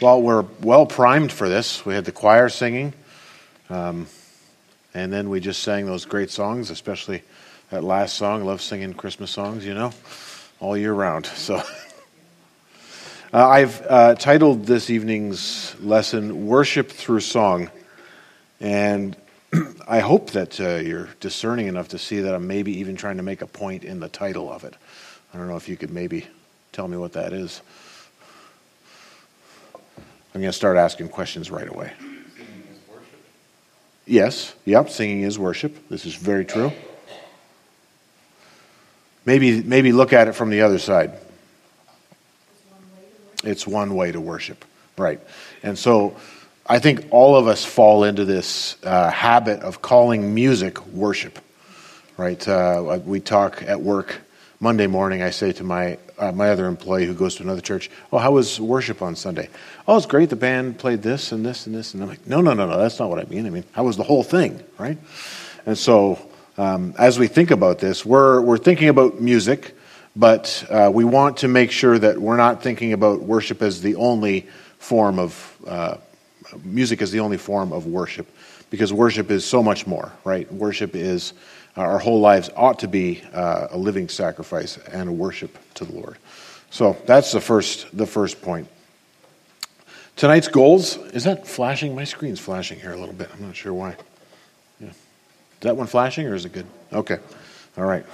Well, we're well primed for this. We had the choir singing, and then we just sang those great songs, especially that last song. I love singing Christmas songs, all year round. So I've titled this evening's lesson, Worship Through Song. And I hope that you're discerning enough to see that I'm maybe even trying to make a point in the title of it. I don't know if you could maybe tell me what that is. I'm going to start asking questions right away. Singing is worship? Yes. Yep. Singing is worship. This is very true. Maybe look at it from the other side. It's one way to worship. Right. And so I think all of us fall into this habit of calling music worship. Right. We talk at work Monday morning. I say to my other employee who goes to another church, "Oh, how was worship on Sunday?" "Oh, it's great. The band played this and this and this." And I'm like, no, that's not what I mean. I mean, how was the whole thing, right? And so as we think about this, we're thinking about music, but we want to make sure that we're not thinking about worship as the only form of music as the only form of worship, because worship is so much more, right? Worship is our whole lives ought to be a living sacrifice and a worship to the Lord. So that's the first point. Tonight's goals, is that flashing? My screen's flashing here a little bit. I'm not sure why. Yeah. Is that one flashing or is it good? Okay. All right.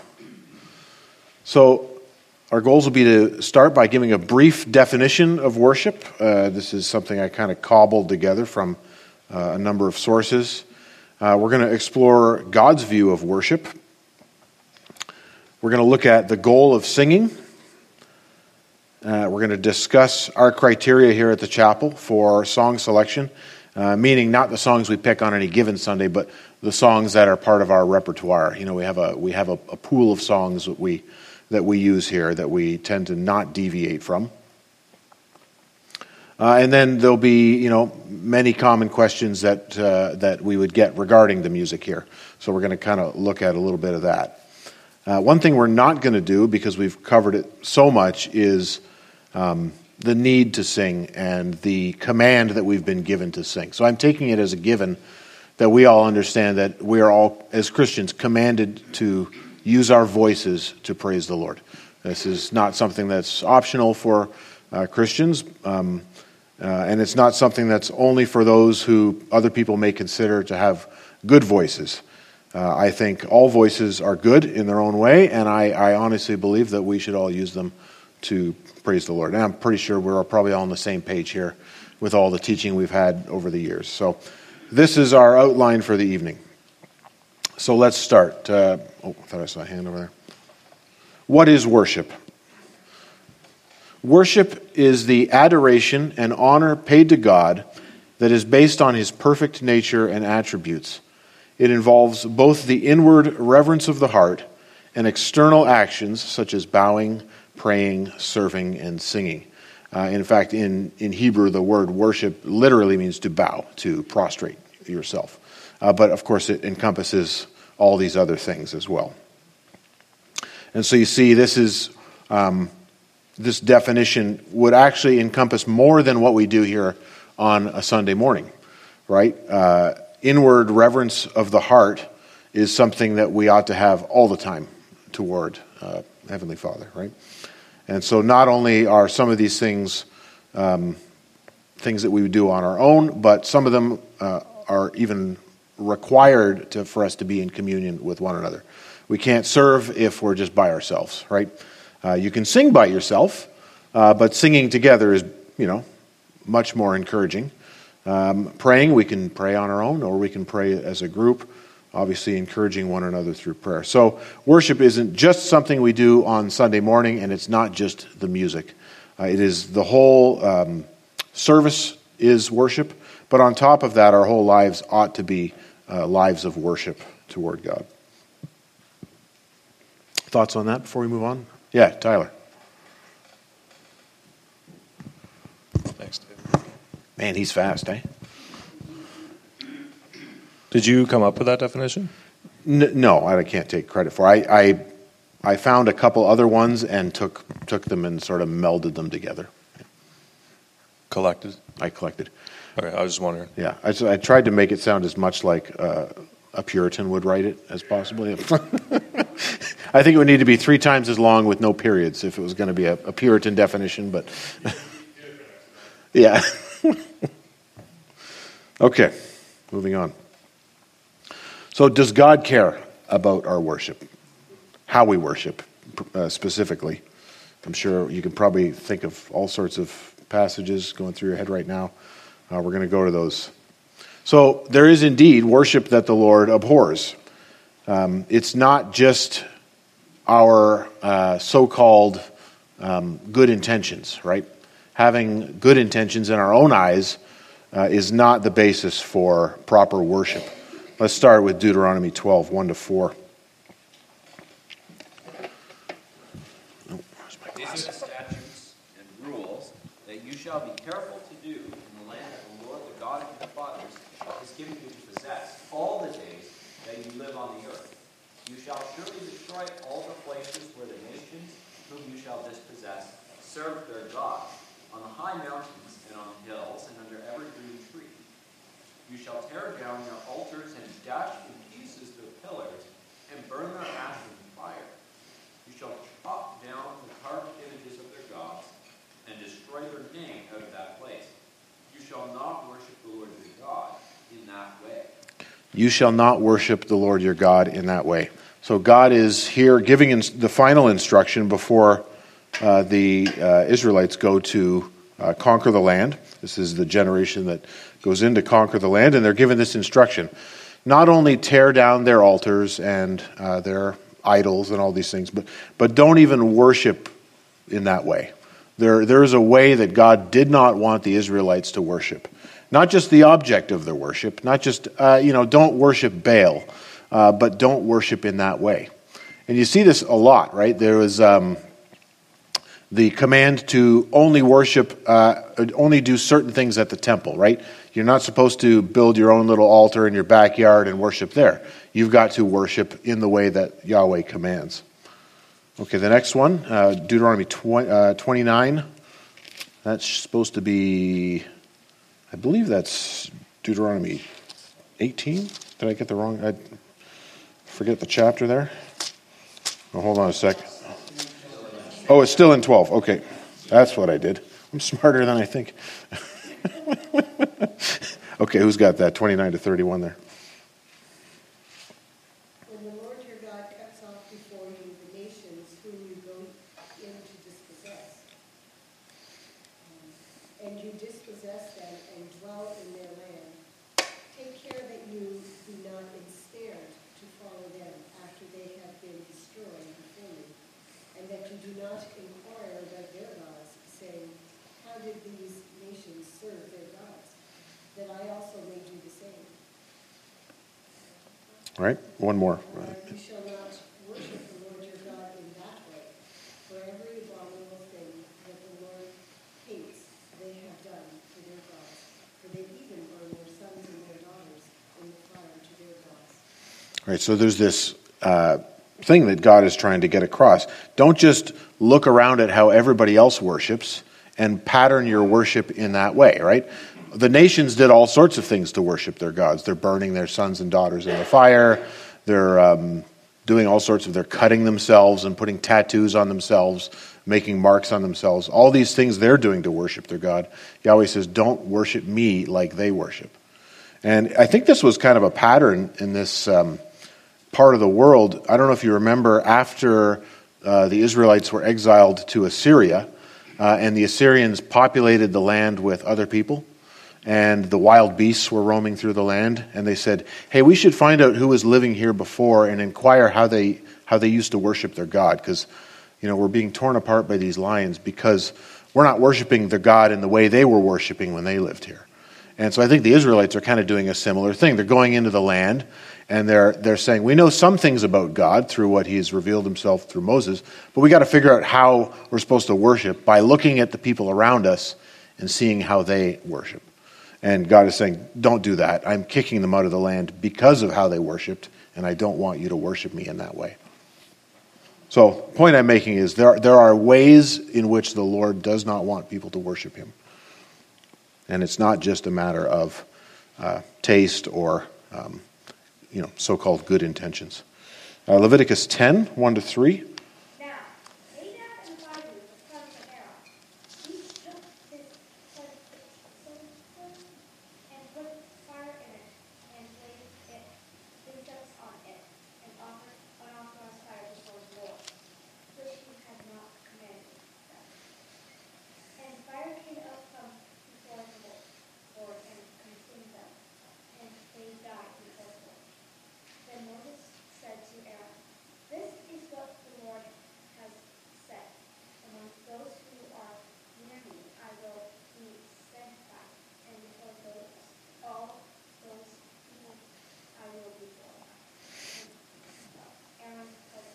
So our goals will be to start by giving a brief definition of worship. This is something I kind of cobbled together from a number of sources. We're going to explore God's view of worship. We're going to look at the goal of singing. We're going to discuss our criteria here at the chapel for song selection, meaning not the songs we pick on any given Sunday, but the songs that are part of our repertoire. We have a pool of songs that we use here that we tend to not deviate from. And then there'll be, many common questions that we would get regarding the music here. So we're going to kind of look at a little bit of that. One thing we're not going to do, because we've covered it so much, is the need to sing and the command that we've been given to sing. So I'm taking it as a given that we all understand that we are all, as Christians, commanded to use our voices to praise the Lord. This is not something that's optional for Christians. And it's not something that's only for those who other people may consider to have good voices. I think all voices are good in their own way, and I honestly believe that we should all use them to praise the Lord. And I'm pretty sure we're probably all on the same page here with all the teaching we've had over the years. So this is our outline for the evening. So let's start. I thought I saw a hand over there. What is worship? Worship is the adoration and honor paid to God that is based on His perfect nature and attributes. It involves both the inward reverence of the heart and external actions such as bowing, praying, serving, and singing. In fact, in Hebrew, the word worship literally means to bow, to prostrate yourself. But of course, it encompasses all these other things as well. And so you see, this definition would actually encompass more than what we do here on a Sunday morning, right? Inward reverence of the heart is something that we ought to have all the time toward Heavenly Father, right? And so not only are some of these things things that we would do on our own, but some of them are even required for us to be in communion with one another. We can't serve if we're just by ourselves, right? You can sing by yourself, but singing together is, much more encouraging. Praying, we can pray on our own, or we can pray as a group, obviously encouraging one another through prayer. So worship isn't just something we do on Sunday morning, and it's not just the music. It is the whole service is worship, but on top of that, our whole lives ought to be lives of worship toward God. Thoughts on that before we move on? Yeah, Tyler. Thanks, Dave. Man, he's fast, eh? Did you come up with that definition? No, I can't take credit for it. I found a couple other ones and took them and sort of melded them together. Collected? I collected. Okay, I was just wondering. Yeah, I tried to make it sound as much like a Puritan would write it as possible. I think it would need to be 3 times as long with no periods if it was going to be a Puritan definition, but yeah. Okay, moving on. So does God care about our worship? How we worship, specifically? I'm sure you can probably think of all sorts of passages going through your head right now. We're going to go to those. So there is indeed worship that the Lord abhors. It's not just our so-called good intentions, right? Having good intentions in our own eyes is not the basis for proper worship. Let's start with Deuteronomy 12, 1-4. These are the statutes and rules that you shall be careful to do in the land that the Lord, the God of your fathers, has given you to possess all the days that you live on the earth. You shall surely destroy all the places where the nations whom you shall dispossess serve their gods, on the high mountains and on hills and under every green tree. You shall tear down their altars and dash in pieces their pillars and burn their ashes in fire. You shall chop down the carved images of their gods and destroy their name out of that place. You shall not worship the Lord your God in that way. You shall not worship the Lord your God in that way. So God is here giving the final instruction before the Israelites go to conquer the land. This is the generation that goes in to conquer the land, and they're given this instruction. Not only tear down their altars and their idols and all these things, but don't even worship in that way. There is a way that God did not want the Israelites to worship. Not just the object of their worship, not just, don't worship Baal, but don't worship in that way. And you see this a lot, right? There was the command to only worship, only do certain things at the temple, right? You're not supposed to build your own little altar in your backyard and worship there. You've got to worship in the way that Yahweh commands. Okay, the next one, Deuteronomy 29. That's supposed to be, I believe that's Deuteronomy 18. Did I get the wrong? I forget the chapter there. Oh, hold on a sec. Oh, it's still in 12. Okay, that's what I did. I'm smarter than I think. Okay, who's got that? 29-31 there. When the Lord your God cuts off before you the nations whom you go in to dispossess, and you dispossess them and dwell in their land, take care that you be not ensnared to follow them after they have been destroyed before you, and that you do not inquire about their gods, saying, how did these nations serve their gods? That I also may do the same. All right, one more. You shall not worship the Lord your God in that way, for every abominable thing that the Lord hates they have done to their gods, for they even burn their sons and their daughters in the fire to their gods. All right, so there's this thing that God is trying to get across. Don't just look around at how everybody else worships and pattern your worship in that way, right? The nations did all sorts of things to worship their gods. They're burning their sons and daughters in the fire. They're doing all sorts of, they're cutting themselves and putting tattoos on themselves, making marks on themselves. All these things they're doing to worship their God. Yahweh says, don't worship me like they worship. And I think this was kind of a pattern in this part of the world. I don't know if you remember after the Israelites were exiled to Assyria, and the Assyrians populated the land with other people, and the wild beasts were roaming through the land, and they said, hey, we should find out who was living here before and inquire how they used to worship their God, because we're being torn apart by these lions because we're not worshiping their God in the way they were worshiping when they lived here. And so I think the Israelites are kind of doing a similar thing. They're going into the land, and they're saying, we know some things about God through what he's revealed himself through Moses, but we got to figure out how we're supposed to worship by looking at the people around us and seeing how they worship. And God is saying, don't do that. I'm kicking them out of the land because of how they worshipped, and I don't want you to worship me in that way. So the point I'm making is there are ways in which the Lord does not want people to worship him. And it's not just a matter of taste or so-called good intentions. Leviticus 10, 1-3. Now, Nadab and Abihu, the sons of Aaron, each took his censer and put fire in it, and laid incense on it, and offered unauthorized fire before the Lord, which he had not commanded them. And fire came up from before the Lord and consumed them, and they died before the Lord. Then Moses said to Aaron, "This is what the Lord has said. Among those who are near me, I will be sanctified, and before all those people, I will be glorified." And Aaron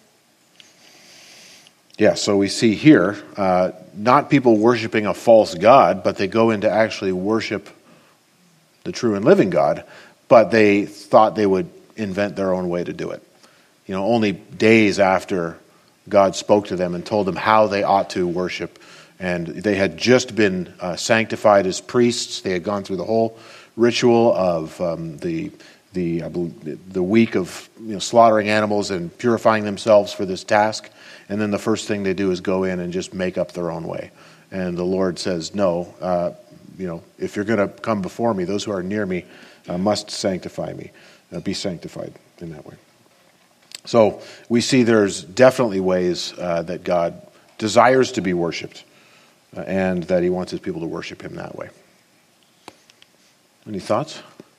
was Yeah, so we see here, not people worshiping a false god, but they go in to actually worship the true and living God, but they thought they would invent their own way to do it. Only days after God spoke to them and told them how they ought to worship, and they had just been sanctified as priests. They had gone through the whole ritual of the week of slaughtering animals and purifying themselves for this task. And then the first thing they do is go in and just make up their own way. And the Lord says, no, if you're going to come before me, those who are near me must sanctify me, be sanctified in that way. So we see there's definitely ways that God desires to be worshipped and that he wants his people to worship him that way. Any thoughts?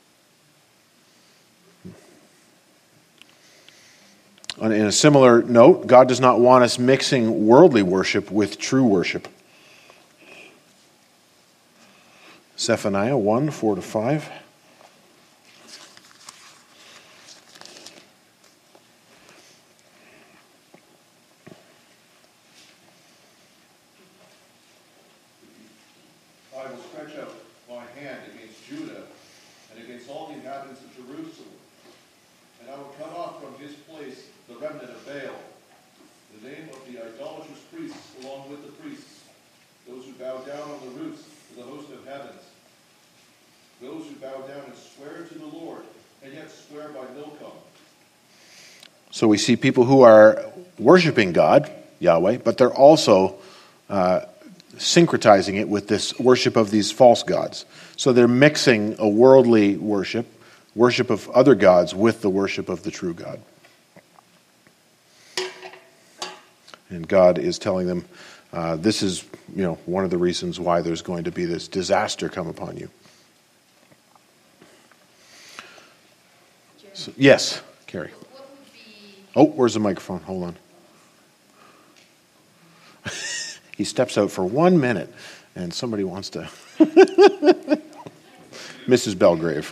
In a similar note, God does not want us mixing worldly worship with true worship. Zephaniah 1, 4-5. I will stretch out my hand against Judah and against all the inhabitants of Jerusalem, and I will cut off from his place the remnant of Baal, the name of the idolatrous priests along with the priests, those who bow down on the roofs to the host of heavens, those who bow down and swear to the Lord, and yet swear by Milcom. So we see people who are worshiping God, Yahweh, but they're also syncretizing it with this worship of these false gods. So they're mixing a worldly worship of other gods, with the worship of the true God. And God is telling them, this is, one of the reasons why there's going to be this disaster come upon you. So, yes, Carrie. Oh, where's the microphone? Hold on. He steps out for 1 minute, and somebody wants to. Mrs. Belgrave.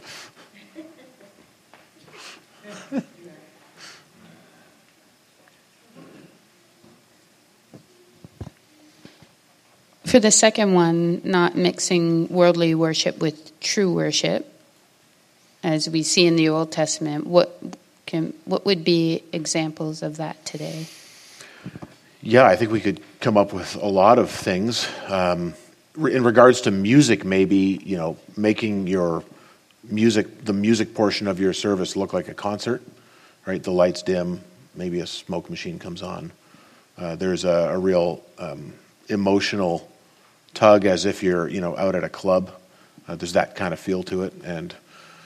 For the second one, not mixing worldly worship with true worship, as we see in the Old Testament, what would be examples of that today? Yeah, I think we could come up with a lot of things. In regards to music, maybe, making your music, the music portion of your service look like a concert, right? The lights dim, maybe a smoke machine comes on. There's a real emotional tug, as if you're, out at a club. There's that kind of feel to it, and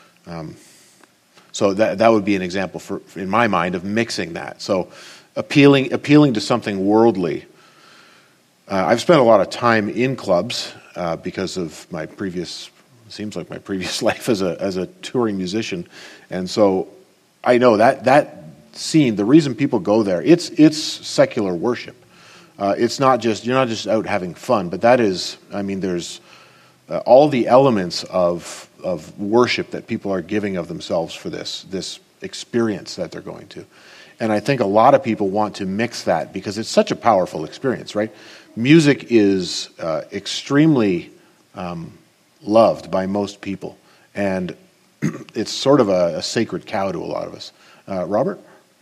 so that would be an example in my mind, of mixing that. So appealing to something worldly. I've spent a lot of time in clubs because of my previous life as a touring musician, and so I know that scene. The reason people go there, it's secular worship. It's not just, you're not just out having fun, but that is, there's all the elements of worship that people are giving of themselves for this experience that they're going to. And I think a lot of people want to mix that because it's such a powerful experience, right? Music is extremely loved by most people, and it's sort of a sacred cow to a lot of us. Robert?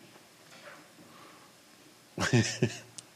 I'm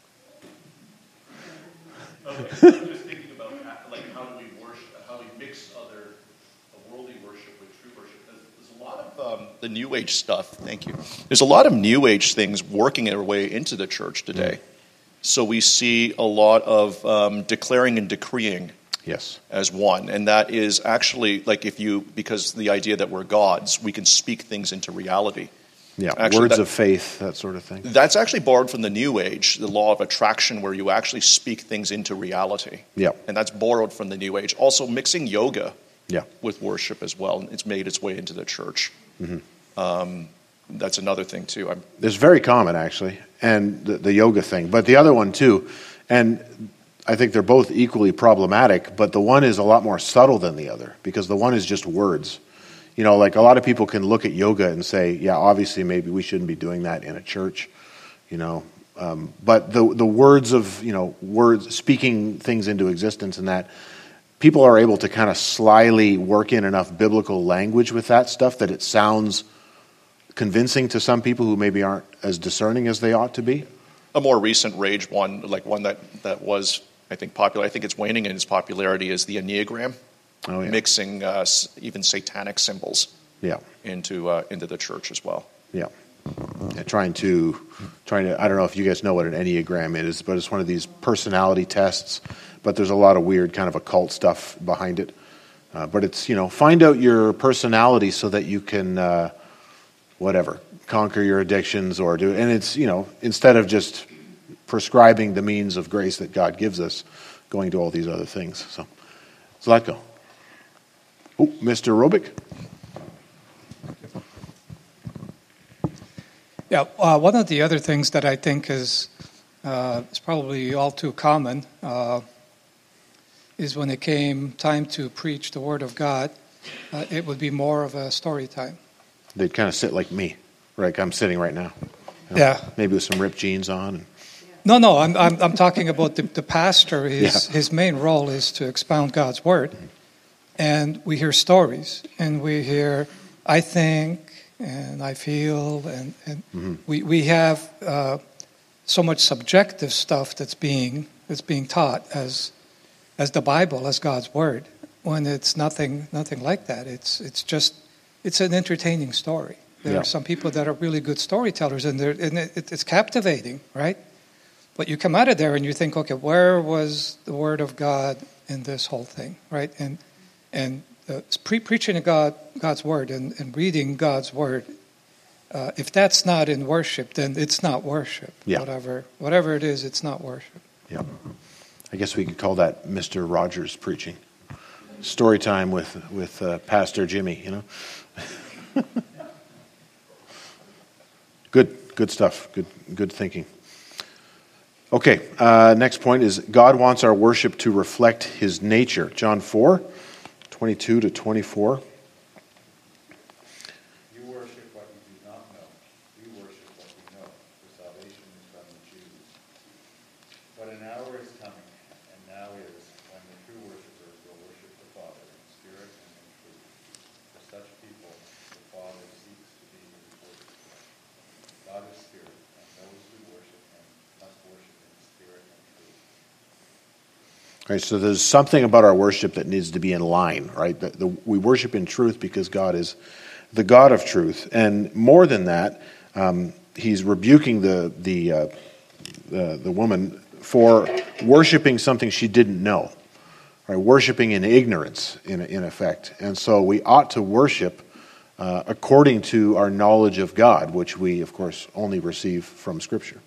just thinking about how do we worship, how we mix other worldly worship with true worship? There's a lot of the New Age stuff. Thank you. There's a lot of New Age things working their way into the church today. So we see a lot of declaring and decreeing. Yes. As one. And that is actually, like, because the idea that we're gods, we can speak things into reality. Yeah, actually, words of faith, that sort of thing. That's actually borrowed from the New Age, the law of attraction, where you actually speak things into reality. Yeah. And that's borrowed from the New Age. Also, mixing yoga Yeah. with worship as well. It's made its way into the church. Mm-hmm. That's another thing, too. It's very common, actually, and the yoga thing. But the other one, too, and I think they're both equally problematic, but the one is a lot more subtle than the other, because the one is just words. You know, like a lot of people can look at yoga and say, yeah, obviously maybe we shouldn't be doing that in a church, you know. But the words of, words, speaking things into existence and that, people are able to kind of slyly work in enough biblical language with that stuff that it sounds convincing to some people who maybe aren't as discerning as they ought to be. A more recent rage one, like one that was, I think, popular, I think it's waning in its popularity, is the Enneagram. Oh, yeah. Mixing even satanic symbols into the church as well. Yeah. Trying to, I don't know if you guys know what an Enneagram is, but it's one of these personality tests, but there's a lot of weird kind of occult stuff behind it. But it's, find out your personality so that you can, conquer your addictions or do it. And it's, instead of just prescribing the means of grace that God gives us, going to all these other things. So let go. Oh, Mr. Robick. Yeah, one of the other things that I think is probably all too common is when it came time to preach the Word of God, it would be more of a story time. They'd kind of sit like me, like I'm sitting right now. Yeah. Maybe with some ripped jeans on. No, I'm talking about the pastor. His main role is to expound God's Word. And we hear stories, and we hear, I think, and I feel, and mm-hmm. we have so much subjective stuff that's being taught as the Bible, as God's Word, when it's nothing like that. It's an entertaining story. There are some people that are really good storytellers, and it's captivating, right? But you come out of there and you think, okay, where was the Word of God in this whole thing, right? And preaching God's Word and reading God's Word, if that's not in worship, then it's not worship. Yeah. Whatever it is, it's not worship. Yeah. I guess we could call that Mr. Rogers preaching. Story time with Pastor Jimmy, Good stuff. Good thinking. Okay, next point is God wants our worship to reflect His nature. John 4:22 to 24. You worship what you do not know. We worship what we know, for salvation is from the Jews. But an hour is coming, and now is, when the true worshipers will worship the Father in spirit and in truth. For such people, the Father seeks to be his worshippers. God is spirit, and those who worship him must worship in spirit and truth. All right, so there's something about our worship that needs to be in line, right? We worship in truth because God is the God of truth, and more than that, He's rebuking the woman for worshiping something she didn't know, right? Worshiping in ignorance, in effect, and so we ought to worship according to our knowledge of God, which we, of course, only receive from Scripture.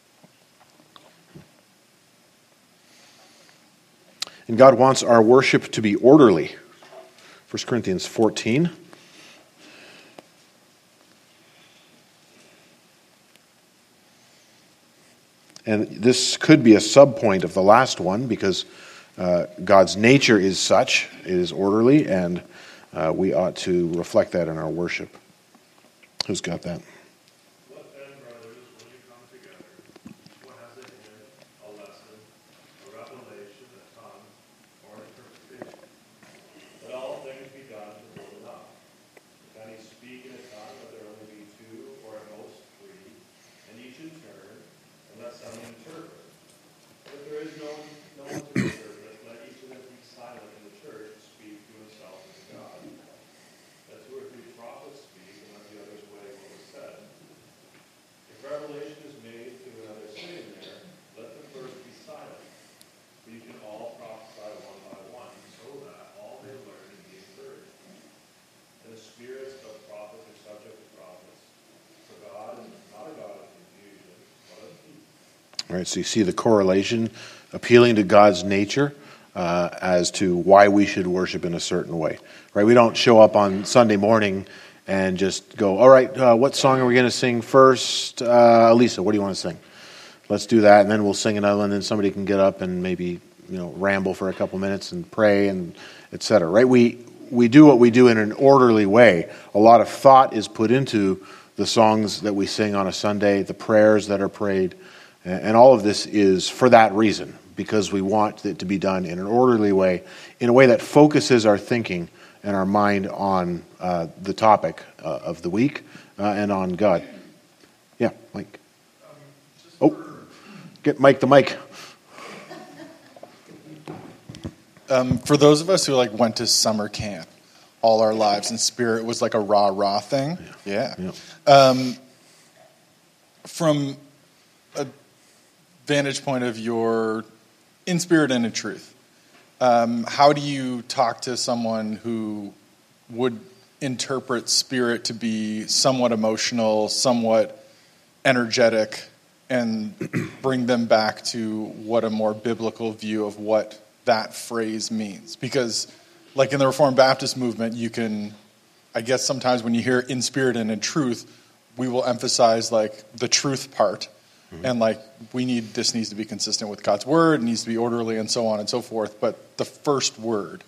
And God wants our worship to be orderly. 1 Corinthians 14. And this could be a subpoint of the last one because God's nature is such, it is orderly, and we ought to reflect that in our worship. Who's got that? What then, brothers, when you come together, what has a hymn, a lesson, a revelation, a tongue, or an interpretation? Let all things be done to build it up. If any speak in a tongue, let there only be two, or at most three, and each in turn, and let some interpret. But if there is no one to interpret, let each of them be silent in the church, speak to himself right? So you see the correlation, appealing to God's nature as to why we should worship in a certain way, right? We don't show up on Sunday morning and just go, all right, what song are we going to sing first? Elisa, what do you want to sing? Let's do that, and then we'll sing another one, and then somebody can get up and maybe, ramble for a couple minutes and pray and et cetera, right? We do what we do in an orderly way. A lot of thought is put into the songs that we sing on a Sunday, the prayers that are prayed, and all of this is for that reason, because we want it to be done in an orderly way, in a way that focuses our thinking and our mind on the topic of the week and on God. Yeah, Mike. Get Mike the mic. For those of us who went to summer camp all our lives, and Spirit was like a rah-rah thing. Yeah. From a vantage point of your in spirit and in truth, how do you talk to someone who would interpret Spirit to be somewhat emotional, somewhat energetic, and bring them back to what a more biblical view of what that phrase means? Because in the Reformed Baptist movement, you can, I guess sometimes when you hear in spirit and in truth, we will emphasize the truth part. Mm-hmm. And this needs to be consistent with God's word, it needs to be orderly and so on and so forth. But the first word,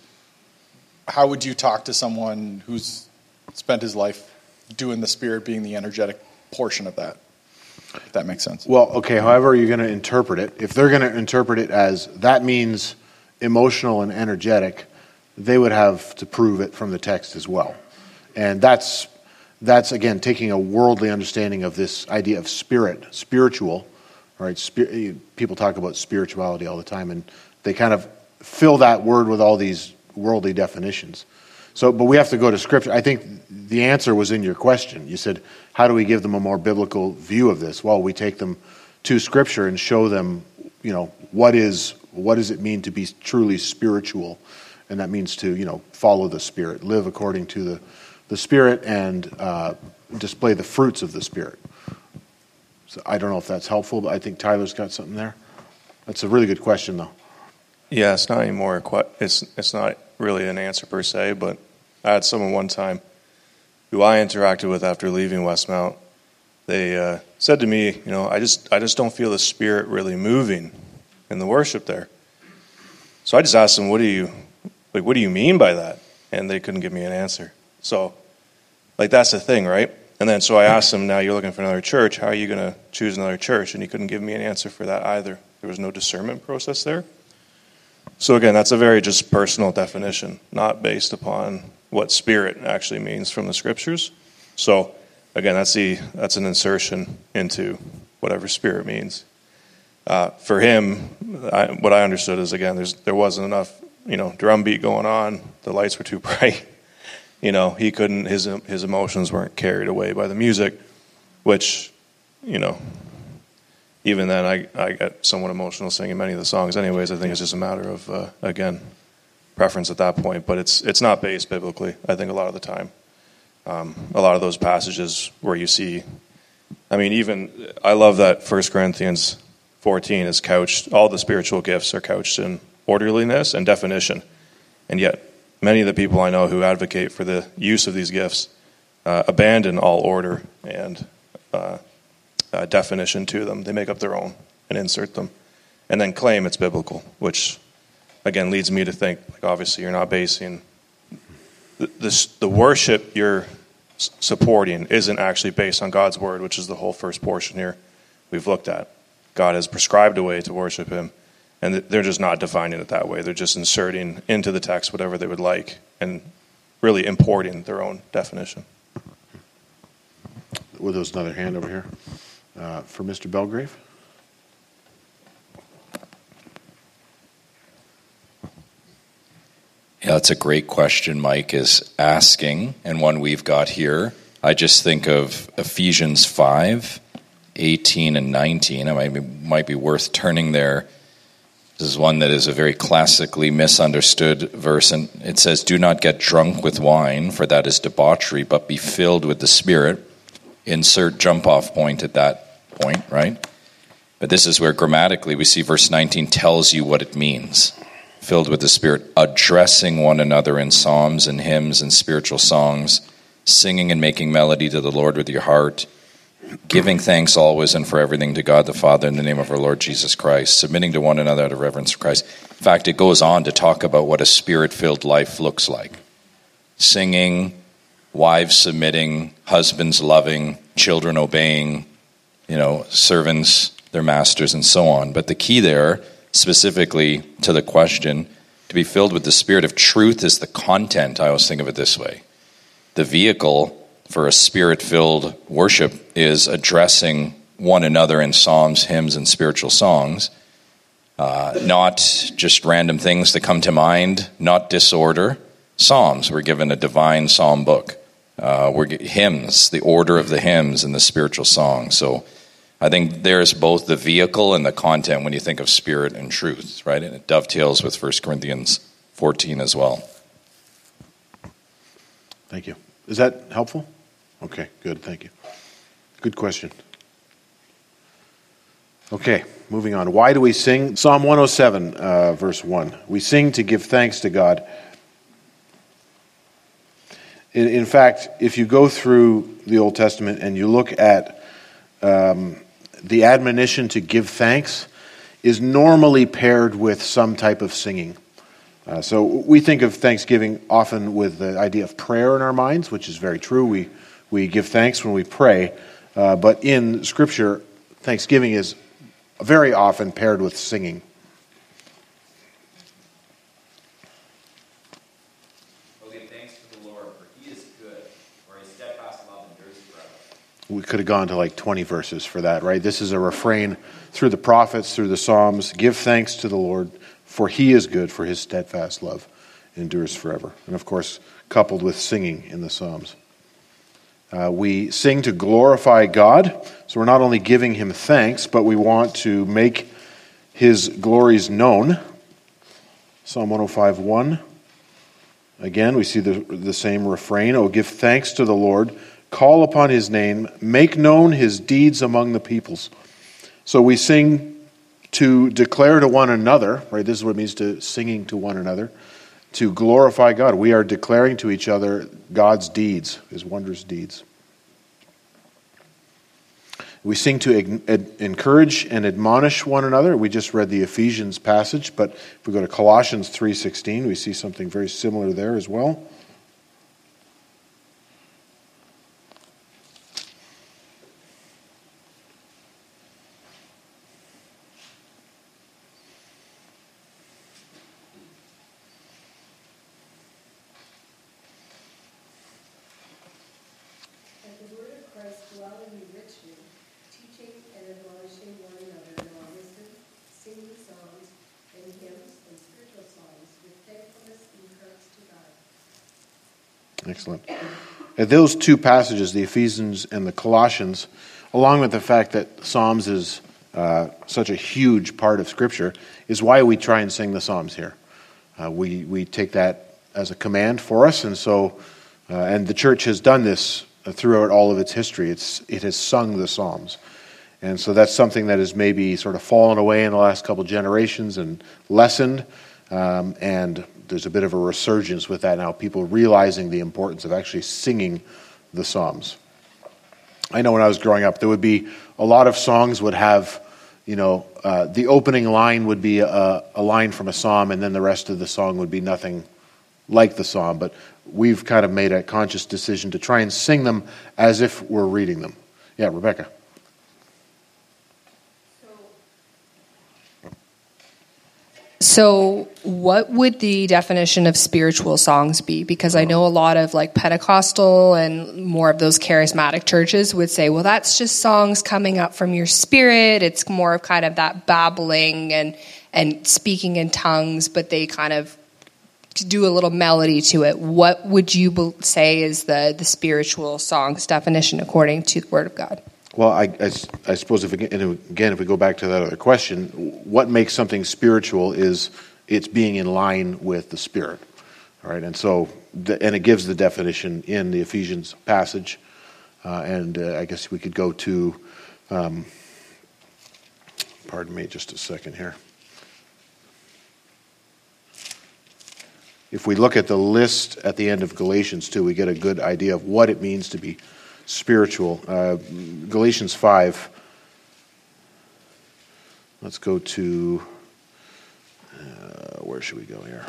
how would you talk to someone who's spent his life doing the Spirit being the energetic portion of that? If that makes sense. Well, okay, however you're going to interpret it, if they're going to interpret it as that means emotional and energetic, they would have to prove it from the text as well. And that's again, taking a worldly understanding of this idea of spiritual, right? People talk about spirituality all the time, and they kind of fill that word with all these worldly definitions. But we have to go to Scripture. I think the answer was in your question. You said, how do we give them a more biblical view of this? Well, we take them to Scripture and show them, what does it mean to be truly spiritual? And that means to, follow the Spirit, live according to the Spirit, and display the fruits of the Spirit. So I don't know if that's helpful, but I think Tyler's got something there. That's a really good question, though. Yeah, it's not anymore. It's not really an answer per se, but I had someone one time who I interacted with after leaving Westmount. They said to me, I just don't feel the Spirit really moving in the worship there. So I just asked them, what do you mean by that? And they couldn't give me an answer. So, that's the thing, right? And then so I asked them, now you're looking for another church, how are you going to choose another church? And he couldn't give me an answer for that either. There was no discernment process there. So again, that's a very just personal definition, not based upon what Spirit actually means from the Scriptures. So again, that's an insertion into whatever Spirit means. For him, what I understood is, again, there wasn't enough, drum beat going on. The lights were too bright. He couldn't. His emotions weren't carried away by the music, which, even then I get somewhat emotional singing many of the songs. Anyways, I think it's just a matter of again, preference at that point. But it's not based biblically. I think a lot of the time, a lot of those passages where you see, I love that 1 Corinthians 14 is couched, all the spiritual gifts are couched in orderliness and definition. And yet, many of the people I know who advocate for the use of these gifts abandon all order and definition to them. They make up their own and insert them, and then claim it's biblical, which, again, leads me to think, obviously, you're not basing the worship you're supporting isn't actually based on God's word, which is the whole first portion here we've looked at. God has prescribed a way to worship him, and they're just not defining it that way. They're just inserting into the text whatever they would like and really importing their own definition. Well, there's another hand over here for Mr. Belgrave. Yeah, that's a great question Mike is asking, and one we've got here. I just think of Ephesians 5:18 and 19. It might be worth turning there. This is one that is a very classically misunderstood verse, and it says, "Do not get drunk with wine, for that is debauchery, but be filled with the Spirit." Insert jump-off point at that point, right? But this is where grammatically we see verse 19 tells you what it means. Filled with the Spirit, addressing one another in psalms and hymns and spiritual songs, singing and making melody to the Lord with your heart, giving thanks always and for everything to God the Father in the name of our Lord Jesus Christ, submitting to one another out of reverence for Christ. In fact, it goes on to talk about what a Spirit-filled life looks like. Singing, wives submitting, husbands loving, children obeying, servants, their masters, and so on. But the key there, specifically to the question, to be filled with the Spirit of truth is the content. I always think of it this way. The vehicle for a Spirit-filled worship is addressing one another in psalms, hymns, and spiritual songs. Not just random things that come to mind, not disorder. Psalms, we're given a divine psalm book. Hymns, the order of the hymns and the spiritual songs. So I think there's both the vehicle and the content when you think of spirit and truth, right? And it dovetails with 1 Corinthians 14 as well. Thank you. Is that helpful? Okay, good. Thank you. Good question. Okay, moving on. Why do we sing? Psalm 107, verse 1. We sing to give thanks to God. In fact, if you go through the Old Testament and you look at the admonition to give thanks is normally paired with some type of singing. So we think of Thanksgiving often with the idea of prayer in our minds, which is very true. We give thanks when we pray. But in Scripture, Thanksgiving is very often paired with singing. Okay, thanks to the Lord, for he is good, for his steadfast love endures forever. We could have gone to like 20 verses for that, right? This is a refrain through the prophets, through the Psalms. Give thanks to the Lord, for he is good, for his steadfast love endures forever. And of course, coupled with singing in the Psalms. We sing to glorify God. So we're not only giving him thanks, but we want to make his glories known. Psalm 105:1. Again, we see the same refrain. Oh, give thanks to the Lord. Call upon his name. Make known his deeds among the peoples. So we sing to declare to one another, right? This is what it means to singing to one another. To glorify God. We are declaring to each other God's deeds, his wondrous deeds. We sing to encourage and admonish one another. We just read the Ephesians passage, but if we go to Colossians 3:16, we see something very similar there as well. Excellent. Those two passages, the Ephesians and the Colossians, along with the fact that Psalms is such a huge part of Scripture, is why we try and sing the Psalms here. We take that as a command for us, and so and the church has done this throughout all of its history. It has sung the Psalms, and so that's something that has maybe sort of fallen away in the last couple generations and lessened, and there's a bit of a resurgence with that now, people realizing the importance of actually singing the Psalms. I know when I was growing up, there would be a lot of songs would have, the opening line would be a line from a psalm, and then the rest of the song would be nothing like the psalm. But we've kind of made a conscious decision to try and sing them as if we're reading them. Yeah, Rebecca. So what would the definition of spiritual songs be? Because I know a lot of like Pentecostal and more of those charismatic churches would say, well, that's just songs coming up from your spirit. It's more of kind of that babbling and speaking in tongues, but they kind of do a little melody to it. What would you say is the spiritual songs definition according to the Word of God? Well, I suppose if we go back to that other question, what makes something spiritual is it's being in line with the Spirit, all right? And so, and it gives the definition in the Ephesians passage, and I guess we could go to Pardon me just a second here. If we look at the list at the end of Galatians 2, we get a good idea of what it means to be spiritual. Galatians 5. Let's go to, where should we go here?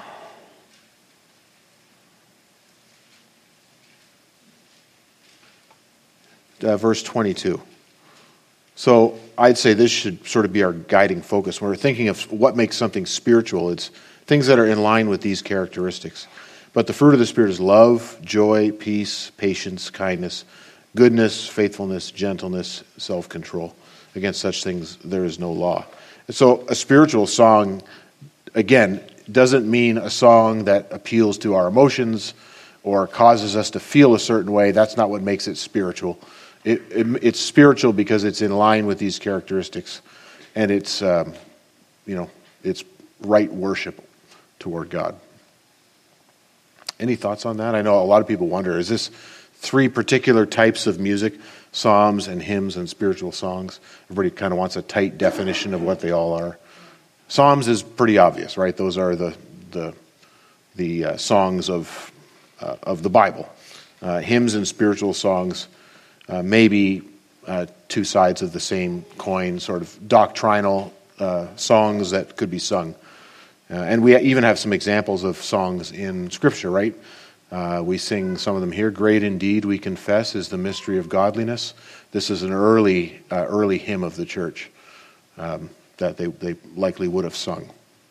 Verse 22. So I'd say this should sort of be our guiding focus. When we're thinking of what makes something spiritual, it's things that are in line with these characteristics. But the fruit of the Spirit is love, joy, peace, patience, kindness, goodness, faithfulness, gentleness, self-control. Against such things there is no law. So a spiritual song, again, doesn't mean a song that appeals to our emotions or causes us to feel a certain way. That's not what makes it spiritual. It's spiritual because it's in line with these characteristics, and it's it's right worship toward God. Any thoughts on that? I know a lot of people wonder, is this three particular types of music, psalms and hymns and spiritual songs? Everybody kind of wants a tight definition of what they all are. Psalms is pretty obvious, right? Those are the songs of the Bible. Hymns and spiritual songs maybe two sides of the same coin, sort of doctrinal songs that could be sung. And we even have some examples of songs in Scripture, right? We sing some of them here. Great indeed, we confess, is the mystery of godliness. This is an early hymn of the church that they likely would have sung.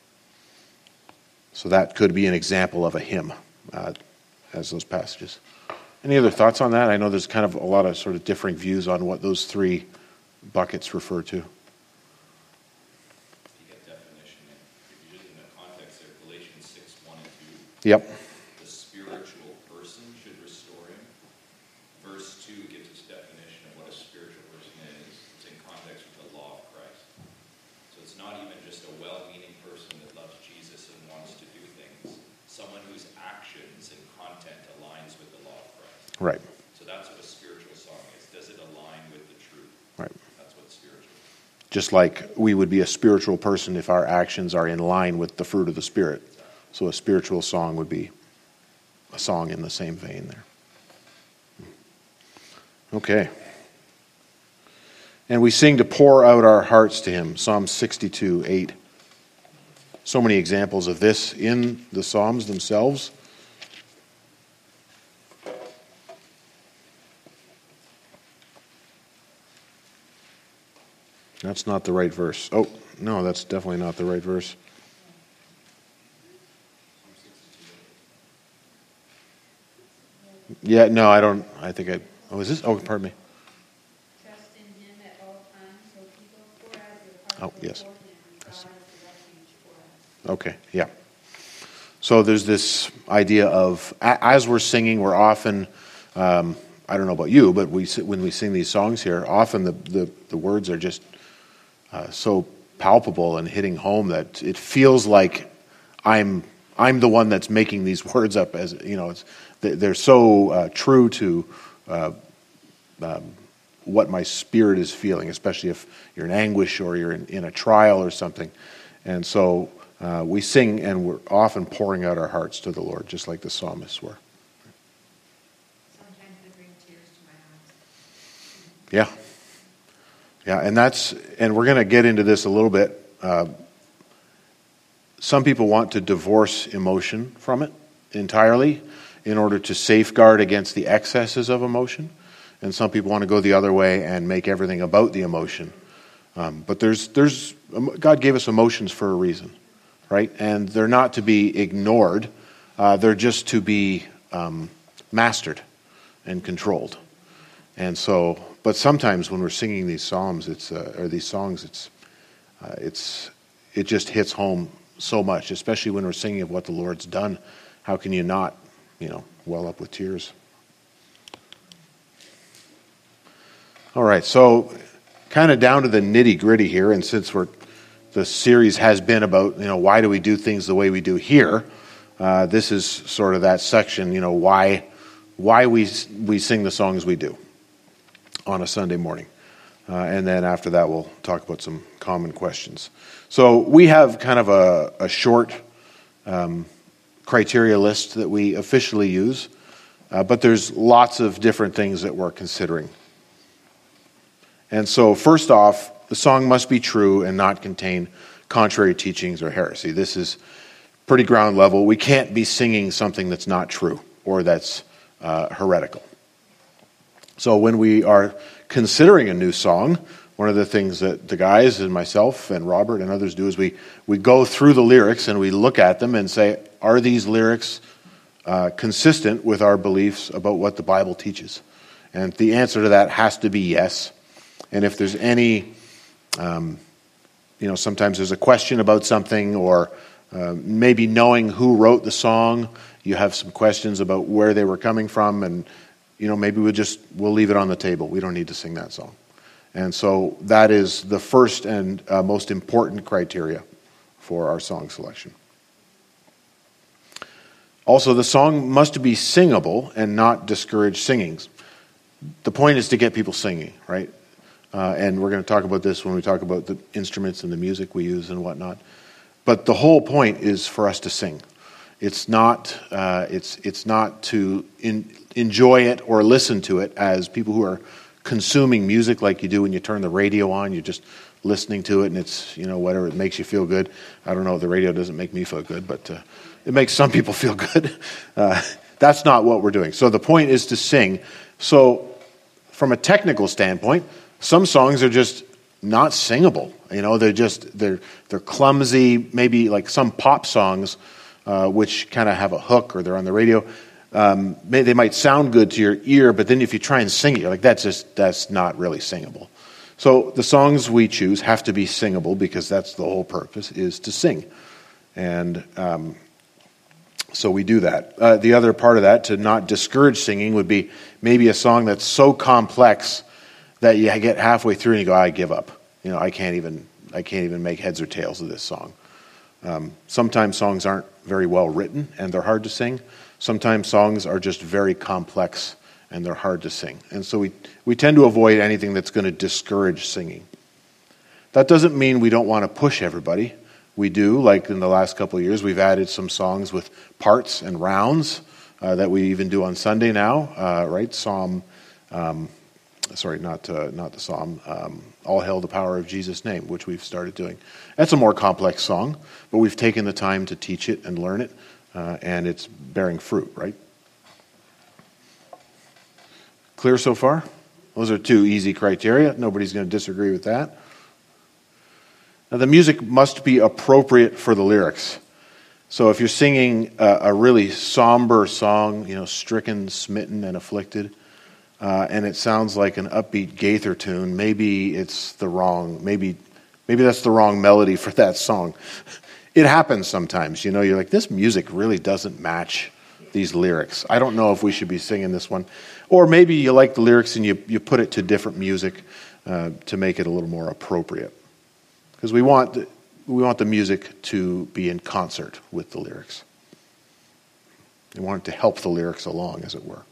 So that could be an example of a hymn, as those passages. Any other thoughts on that? I know there's kind of a lot of sort of differing views on what those three buckets refer to. You get definition, if you're using the context there, Galatians 6:1 and 2. Yep. The spiritual person should restore him. Verse 2 gives us definition of what a spiritual person is. It's in context with the law of Christ. So it's not even just a well-meaning person that loves Jesus and wants to do things. Someone whose actions and content aligns with the law of Christ. Right. So that's what a spiritual song is. Does it align with the truth? Right. That's what's spiritual. Just like we would be a spiritual person if our actions are in line with the fruit of the Spirit. So a spiritual song would be a song in the same vein there. Okay. And we sing to pour out our hearts to Him. Psalm 62:8. So many examples of this in the Psalms themselves. That's not the right verse. Oh, no, that's definitely not the right verse. Yeah, no, I don't. I think I. Oh, is this? Oh, pardon me. Trust in Him at all times, so people pour out your heart Oh, yes. before Him. God is the refuge for us. Okay, yeah. So there's this idea of, as we're singing, we're often, I don't know about you, but when we sing these songs here, often the words are just so palpable and hitting home that it feels like I'm the one that's making these words up. As you know, they're so true to what my spirit is feeling, especially if you're in anguish or you're in a trial or something. And so we sing, and we're often pouring out our hearts to the Lord, just like the psalmists were. Sometimes they bring tears to my eyes. Yeah. Yeah, and we're going to get into this a little bit. Some people want to divorce emotion from it entirely in order to safeguard against the excesses of emotion. And some people want to go the other way and make everything about the emotion. But God gave us emotions for a reason, right? And they're not to be ignored. They're just to be mastered and controlled. And so, but sometimes when we're singing these psalms, or these songs, it just hits home so much, especially when we're singing of what the Lord's done. How can you not, well up with tears? All right, so kind of down to the nitty-gritty here, and since the series has been about, why do we do things the way we do here, this is sort of that section, why we sing the songs we do on a Sunday morning. And then after that, we'll talk about some common questions. So we have kind of a short criteria list that we officially use, but there's lots of different things that we're considering. And so first off, the song must be true and not contain contrary teachings or heresy. This is pretty ground level. We can't be singing something that's not true or that's heretical. So when we are considering a new song, one of the things that the guys and myself and Robert and others do is we go through the lyrics and we look at them and say, are these lyrics consistent with our beliefs about what the Bible teaches? And the answer to that has to be yes. And if there's any, sometimes there's a question about something, or maybe knowing who wrote the song, you have some questions about where they were coming from, and maybe we'll leave it on the table. We don't need to sing that song. And so that is the first and most important criteria for our song selection. Also, the song must be singable and not discourage singing. The point is to get people singing, right? And we're going to talk about this when we talk about the instruments and the music we use and whatnot. But the whole point is for us to sing. It's not to enjoy it or listen to it as people who are consuming music like you do when you turn the radio on. You're just listening to it, and it's whatever, it makes you feel good. I don't know, the radio doesn't make me feel good, but it makes some people feel good. That's not what we're doing. So the point is to sing. So from a technical standpoint, some songs are just not singable. They're clumsy. Maybe like some pop songs, which kind of have a hook, or they're on the radio. They might sound good to your ear, but then if you try and sing it, you're like, that's not really singable. So the songs we choose have to be singable, because that's the whole purpose, is to sing. And so we do that. The other part of that, to not discourage singing, would be maybe a song that's so complex that you get halfway through and you go, I give up. I can't even make heads or tails of this song. Sometimes songs aren't very well written and they're hard to sing. Sometimes songs are just very complex and they're hard to sing. And so we tend to avoid anything that's going to discourage singing. That doesn't mean we don't want to push everybody. We do, like in the last couple of years, we've added some songs with parts and rounds that we even do on Sunday now, right? Not the Psalm. All Hail the Power of Jesus' Name, which we've started doing. That's a more complex song, but we've taken the time to teach it and learn it, and it's bearing fruit, right? Clear so far? Those are two easy criteria. Nobody's going to disagree with that. Now, the music must be appropriate for the lyrics. So if you're singing a really somber song, stricken, smitten, and afflicted, and it sounds like an upbeat Gaither tune, maybe that's the wrong melody for that song. It happens sometimes. You're like, this music really doesn't match these lyrics. I don't know if we should be singing this one. Or maybe you like the lyrics and you put it to different music to make it a little more appropriate. Because we want the music to be in concert with the lyrics. We want it to help the lyrics along, as it were.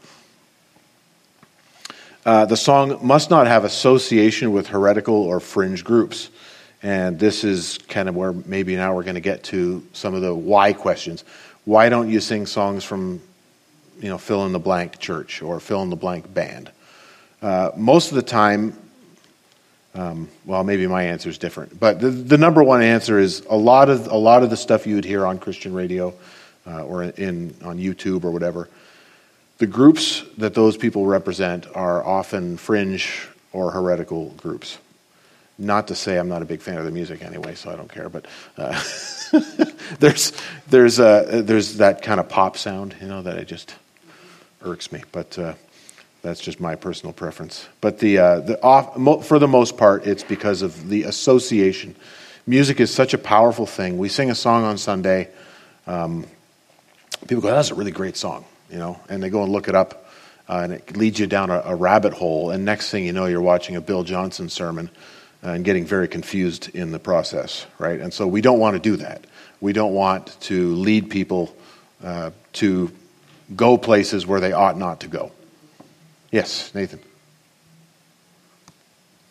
The song must not have association with heretical or fringe groups. And this is kind of where maybe now we're going to get to some of the why questions. Why don't you sing songs from, fill in the blank church or fill in the blank band? Most of the time, maybe my answer is different. But the number one answer is a lot of the stuff you would hear on Christian radio or on YouTube or whatever. The groups that those people represent are often fringe or heretical groups. Not to say I'm not a big fan of the music anyway, so I don't care. But there's that kind of pop sound, that it just irks me. But that's just my personal preference. But for the most part, it's because of the association. Music is such a powerful thing. We sing a song on Sunday. People go, "That's a really great song," and they go and look it up, and it leads you down a rabbit hole. And next thing you know, you're watching a Bill Johnson sermon and getting very confused in the process, right? And so we don't want to do that. We don't want to lead people to go places where they ought not to go. Yes, Nathan.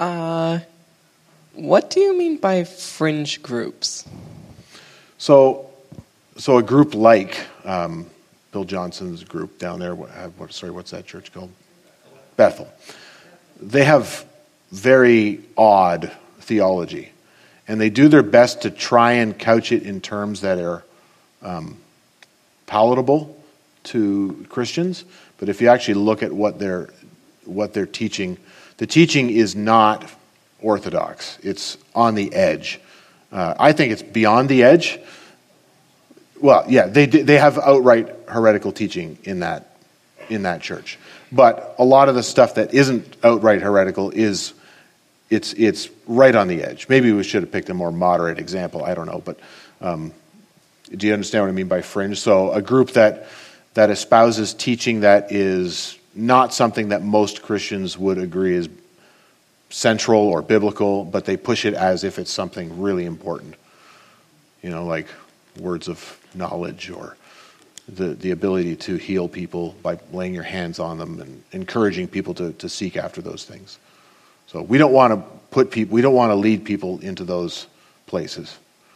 What do you mean by fringe groups? So a group like Bill Johnson's group down there, what's that church called? Bethel. They have very odd theology, and they do their best to try and couch it in terms that are palatable to Christians. But if you actually look at what they're teaching, the teaching is not orthodox. It's on the edge. I think it's beyond the edge. Well, yeah, they have outright heretical teaching in that church. But a lot of the stuff that isn't outright heretical it's right on the edge. Maybe we should have picked a more moderate example. I don't know, but do you understand what I mean by fringe? So a group that espouses teaching that is not something that most Christians would agree is central or biblical, but they push it as if it's something really important. Like words of knowledge or the ability to heal people by laying your hands on them and encouraging people to seek after those things. So we don't want to lead people into those places.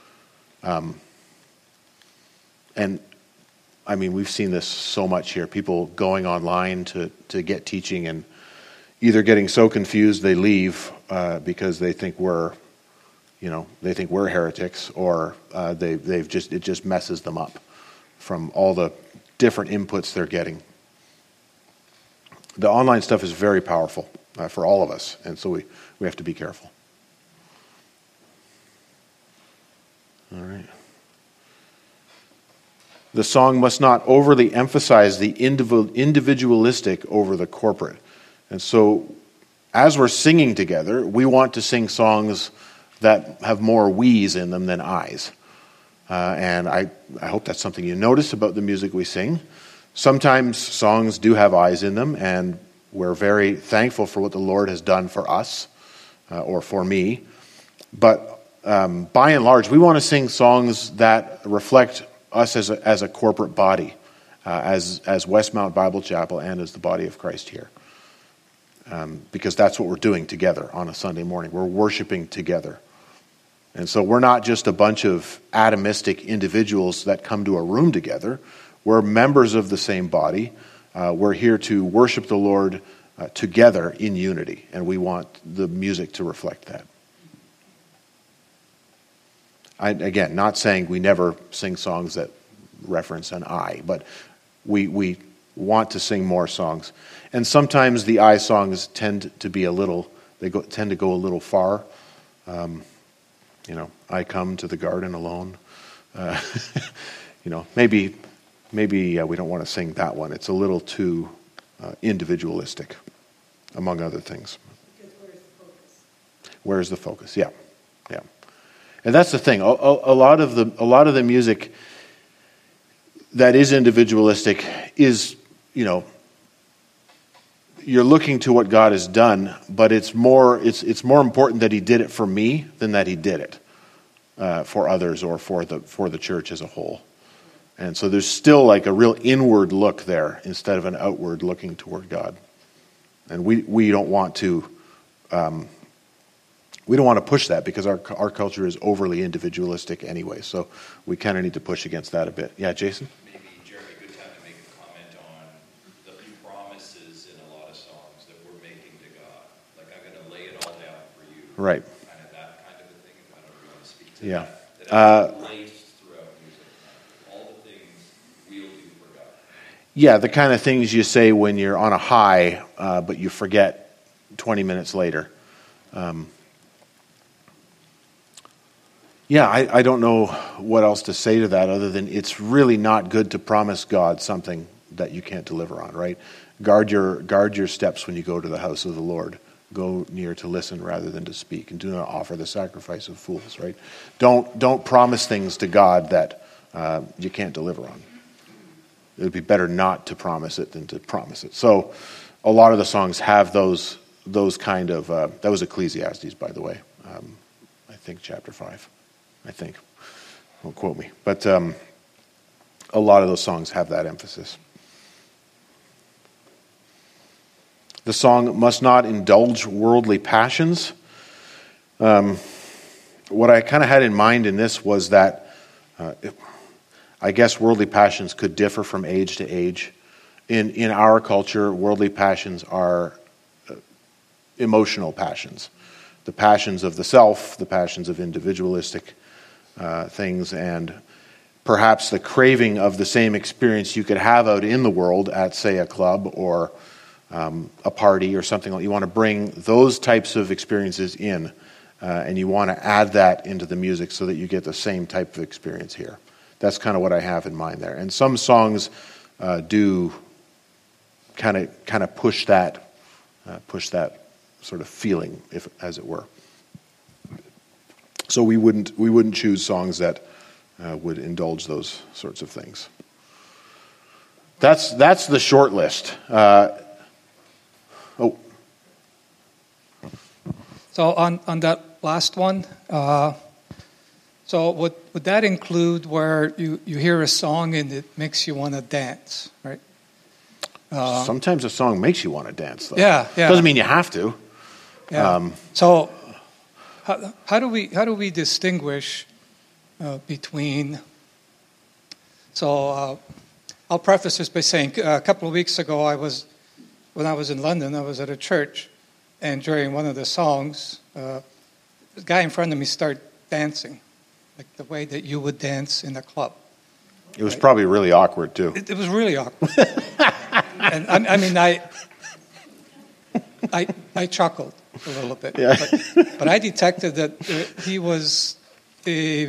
And I mean, we've seen this so much here. People going online to get teaching and either getting so confused they leave because they think we're heretics, or it just messes them up from all the different inputs they're getting. The online stuff is very powerful for all of us, and so we have to be careful. All right. The song must not overly emphasize the individualistic over the corporate. And so as we're singing together, we want to sing songs that have more we's in them than I's. And I hope that's something you notice about the music we sing. Sometimes songs do have I's in them, and we're very thankful for what the Lord has done for us, or for me. But by and large, we want to sing songs that reflect us as a corporate body, as Westmount Bible Chapel and as the body of Christ here. Because that's what we're doing together on a Sunday morning. We're worshiping together. And so we're not just a bunch of atomistic individuals that come to a room together. We're members of the same body. We're here to worship the Lord together in unity, and we want the music to reflect that. Again, not saying we never sing songs that reference an I, but we want to sing more songs. And sometimes the I songs tend to be tend to go a little far. I come to the garden alone. Maybe we don't want to sing that one. It's a little too individualistic, among other things. Because where's the focus? Where's the focus? Yeah. And that's the thing. A lot of the music that is individualistic is, you're looking to what God has done, but it's more important that He did it for me than that He did it for others or for the church as a whole. And so there's still like a real inward look there instead of an outward looking toward God. And we don't want to push that because our culture is overly individualistic anyway. So we kind of need to push against that a bit. Yeah, Jason? Maybe, Jeremy, good time to make a comment on the promises in a lot of songs that we're making to God. Like, I'm going to lay it all down for you. Right. Kind of that kind of a thing. If I don't really want to speak to Yeah. that laced throughout music. All the things we'll do for God. Yeah, the kind of things you say when you're on a high, but you forget 20 minutes later. Yeah, I don't know what else to say to that other than it's really not good to promise God something that you can't deliver on, right? Guard your steps when you go to the house of the Lord. Go near to listen rather than to speak, and do not offer the sacrifice of fools, right? Don't promise things to God that you can't deliver on. It would be better not to promise it than to promise it. So a lot of the songs have those kind of, that was Ecclesiastes, by the way. I think chapter 5. I think. Don't quote me. But a lot of those songs have that emphasis. The song must not indulge worldly passions. What I kind of had in mind in this was that I guess worldly passions could differ from age to age. In our culture, worldly passions are emotional passions. The passions of the self, the passions of individualistic things, and perhaps the craving of the same experience you could have out in the world at, say, a club or a party or something like that. You want to bring those types of experiences in, and you want to add that into the music so that you get the same type of experience here. That's kind of what I have in mind there. And some songs do kind of push that sort of feeling, if as it were. So we wouldn't choose songs that would indulge those sorts of things. That's the short list. So on that last one, so would that include where you hear a song and it makes you want to dance, right? Sometimes a song makes you want to dance, though. Yeah. Doesn't mean you have to. Yeah. So how do we distinguish between? So I'll preface this by saying a couple of weeks ago when I was in London, I was at a church, and during one of the songs, the guy in front of me started dancing, like the way that you would dance in a club. It was probably really awkward too. It was really awkward. And I chuckled a little bit, yeah. but I detected that he was a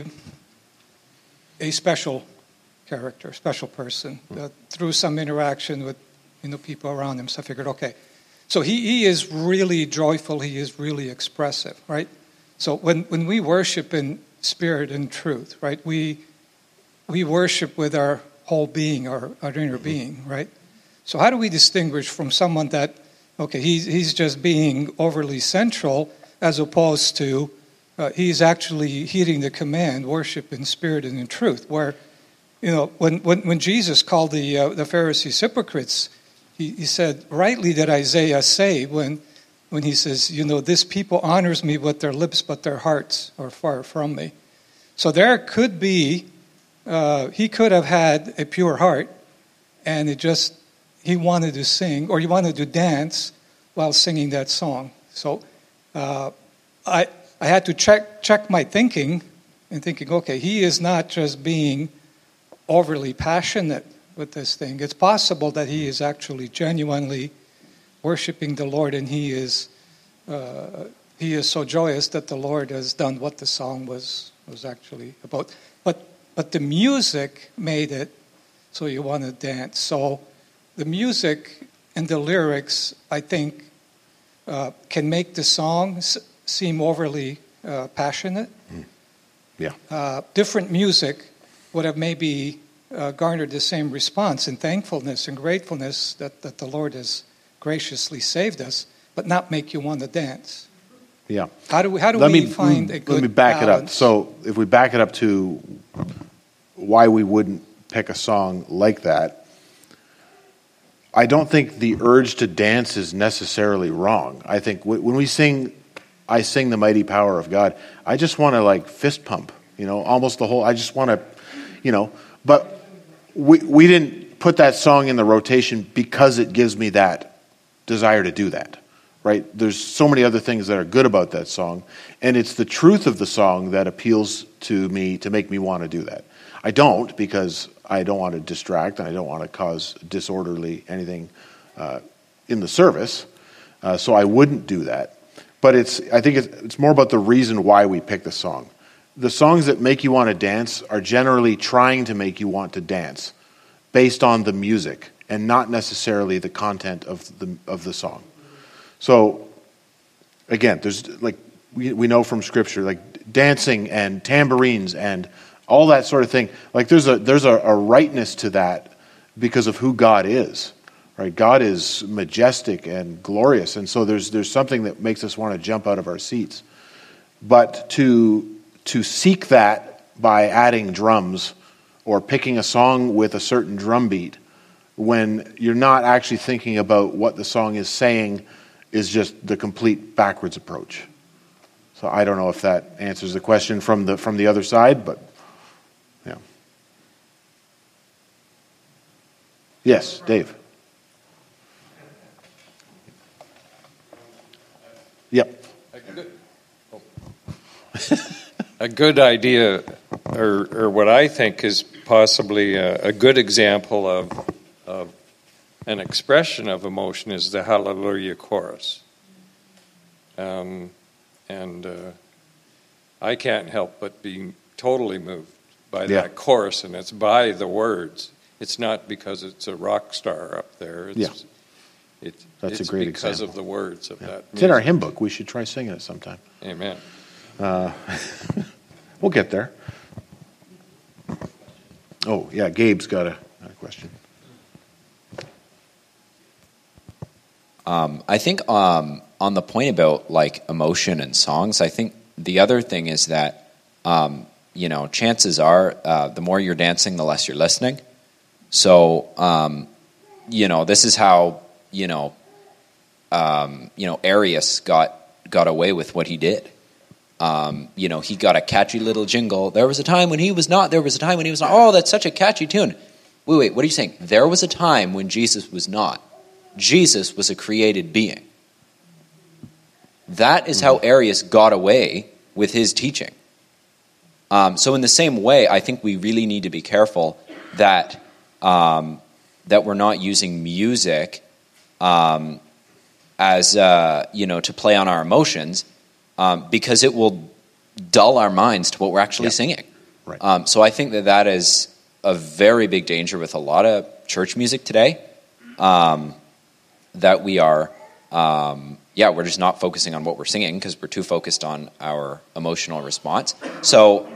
special character, special person, through some interaction with people around him. So I figured, okay, so he is really joyful. He is really expressive, right? So when we worship in spirit and truth, right, we worship with our whole being, our inner being, right? So how do we distinguish from someone that, okay, he's just being overly central, as opposed to he's actually heeding the command, worship in spirit and in truth, where, when Jesus called the Pharisees hypocrites, he said, rightly did Isaiah say when he says, this people honors me with their lips, but their hearts are far from me. So there could be, he could have had a pure heart, and he wanted to sing, or he wanted to dance while singing that song. So I had to check my thinking, and thinking, okay, he is not just being overly passionate with this thing. It's possible that he is actually genuinely worshiping the Lord, and he is so joyous that the Lord has done what the song was actually about. But the music made it so you want to dance. So the music and the lyrics, I think, can make the song seem overly passionate. Yeah. Different music would have maybe garnered the same response in thankfulness and gratefulness that the Lord has graciously saved us, but not make you want to dance. Yeah. How do we find a good Let me back balance? it up. So if we back it up to why we wouldn't pick a song like that, I don't think the urge to dance is necessarily wrong. I think when we sing, I sing the mighty power of God, I just want to fist pump, almost the whole, I just want to, but we didn't put that song in the rotation because it gives me that desire to do that, right? There's so many other things that are good about that song, and it's the truth of the song that appeals to me to make me want to do that. I don't, because I don't want to distract and I don't want to cause disorderly anything in the service, so I wouldn't do that. But I think it's more about the reason why we pick the song. The songs that make you want to dance are generally trying to make you want to dance based on the music and not necessarily the content of the song. So again, there's we know from Scripture, dancing and tambourines and all that sort of thing. There's a rightness to that because of who God is. Right? God is majestic and glorious, and so there's something that makes us want to jump out of our seats. But to seek that by adding drums or picking a song with a certain drum beat when you're not actually thinking about what the song is saying is just the complete backwards approach. So I don't know if that answers the question from the other side, but yeah. Yes, Dave. Yep. A good idea, or what I think is possibly a good example of an expression of emotion is the Hallelujah chorus. And I can't help but be totally moved by that chorus, and it's by the words. It's not because it's a rock star up there. It's, That's it's a great because example. of the words of that music. It's in our hymn book. We should try singing it sometime. Amen. We'll get there. Oh, yeah, Gabe's got a question. I think on the point about like emotion and songs, I think the other thing is that chances are the more you're dancing, the less you're listening. So this is how Arius got away with what he did. He got a catchy little jingle. There was a time when he was not. There was a time when he was not. Oh, that's such a catchy tune. Wait, what are you saying? There was a time when Jesus was not. Jesus was a created being. That is how Arius got away with his teaching. So in the same way, I think we really need to be careful that we're not using music as to play on our emotions, because it will dull our minds to what we're actually singing. Right. So I think that is a very big danger with a lot of church music today. That we are, we're just not focusing on what we're singing because we're too focused on our emotional response. So,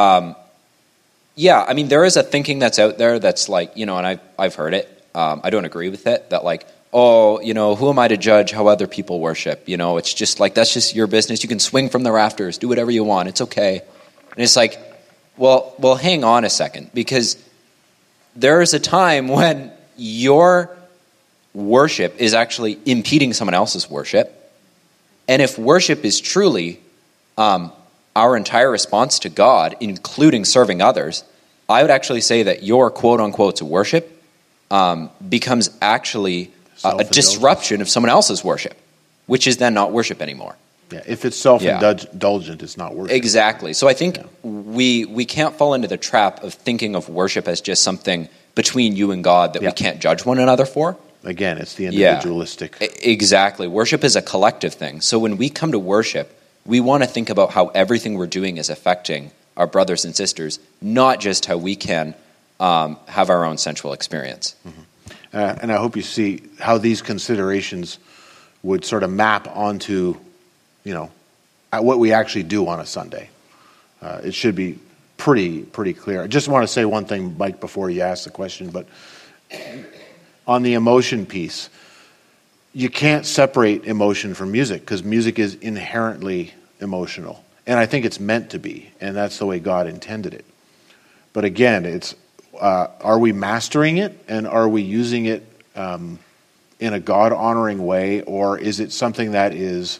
there is a thinking that's out there that's like, and I've heard it. I don't agree with it. That like, who am I to judge how other people worship? It's just like, that's just your business. You can swing from the rafters, do whatever you want. It's okay. And it's like, well, hang on a second, because there is a time when your worship is actually impeding someone else's worship. And if worship is truly our entire response to God, including serving others, I would actually say that your quote-unquote worship becomes actually a disruption of someone else's worship, which is then not worship anymore. Yeah, if it's self-indulgent, it's not worship. Exactly. So I think we can't fall into the trap of thinking of worship as just something between you and God that we can't judge one another for. Again, it's the individualistic. Yeah, exactly. Worship is a collective thing. So when we come to worship, we want to think about how everything we're doing is affecting our brothers and sisters, not just how we can have our own sensual experience. Mm-hmm. And I hope you see how these considerations would sort of map onto, what we actually do on a Sunday. It should be pretty clear. I just want to say one thing, Mike, before you ask the question, but on the emotion piece, you can't separate emotion from music because music is inherently emotional. And I think it's meant to be, and that's the way God intended it. But again, it's are we mastering it, and are we using it in a God-honoring way, or is it something that is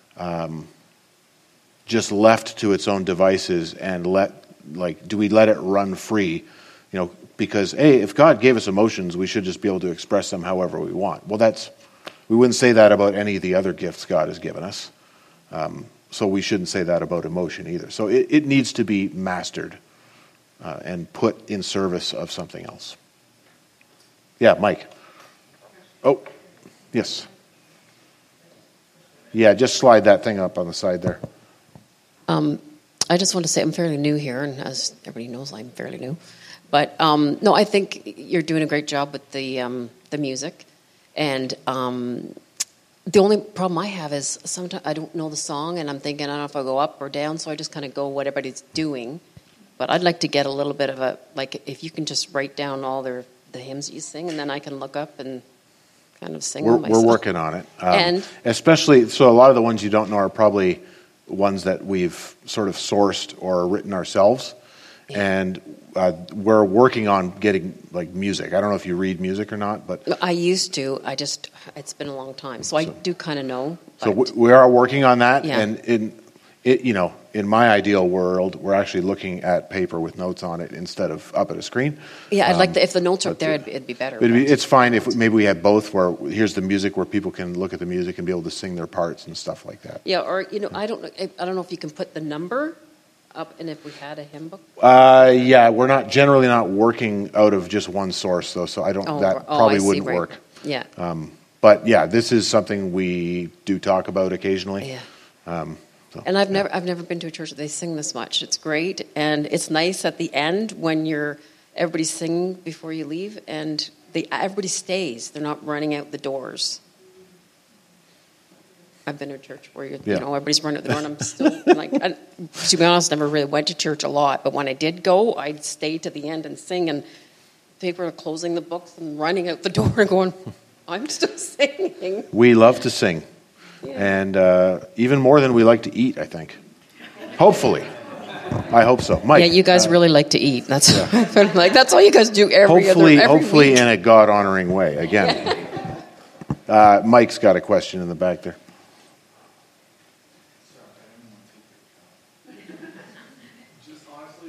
just left to its own devices and do we let it run free? Because, if God gave us emotions, we should just be able to express them however we want. Well, we wouldn't say that about any of the other gifts God has given us. So we shouldn't say that about emotion either. So it needs to be mastered and put in service of something else. Yeah, Mike. Oh, yes. Yeah, just slide that thing up on the side there. I just want to say I'm fairly new here, and as everybody knows, I'm fairly new. But no, I think you're doing a great job with the music, and the only problem I have is sometimes I don't know the song, and I'm thinking I don't know if I'll go up or down, so I just kind of go what everybody's doing. But I'd like to get a little bit of if you can just write down all the hymns you sing, and then I can look up and kind of sing them myself. We're working on it, and especially so a lot of the ones you don't know are probably ones that we've sort of sourced or written ourselves. and we're working on getting like music. I don't know if you read music or not, but I used to. It's been a long time, so I do kind of know. So we are working on that, Yeah. and in my ideal world, we're actually looking at paper with notes on it instead of up at a screen. Yeah, I'd like if the notes are up there, it'd be better. It's fine if maybe we have both, where here's the music where people can look at the music and be able to sing their parts and stuff like that. Yeah, or I don't know if you can put the number up, and if we had a hymn book. Yeah, we're generally not working out of just one source though, so I don't. Probably I see, wouldn't right. work. Yeah. But yeah, this is something we do talk about occasionally. Yeah. And I've never been to a church that they sing this much. It's great, and it's nice at the end when everybody's singing before you leave, and everybody stays. They're not running out the doors. I've been to a church where everybody's running out the door, and I'm still like, to be honest, I never really went to church a lot, but when I did go, I'd stay to the end and sing, and people are closing the books and running out the door and going, I'm still singing. We love to sing. And even more than we like to eat, I think. Hopefully. I hope so. Mike. Yeah, you guys really like to eat. That's that's all you guys do every hopefully week. in a God-honoring way. Again. Mike's got a question in the back there. Just honestly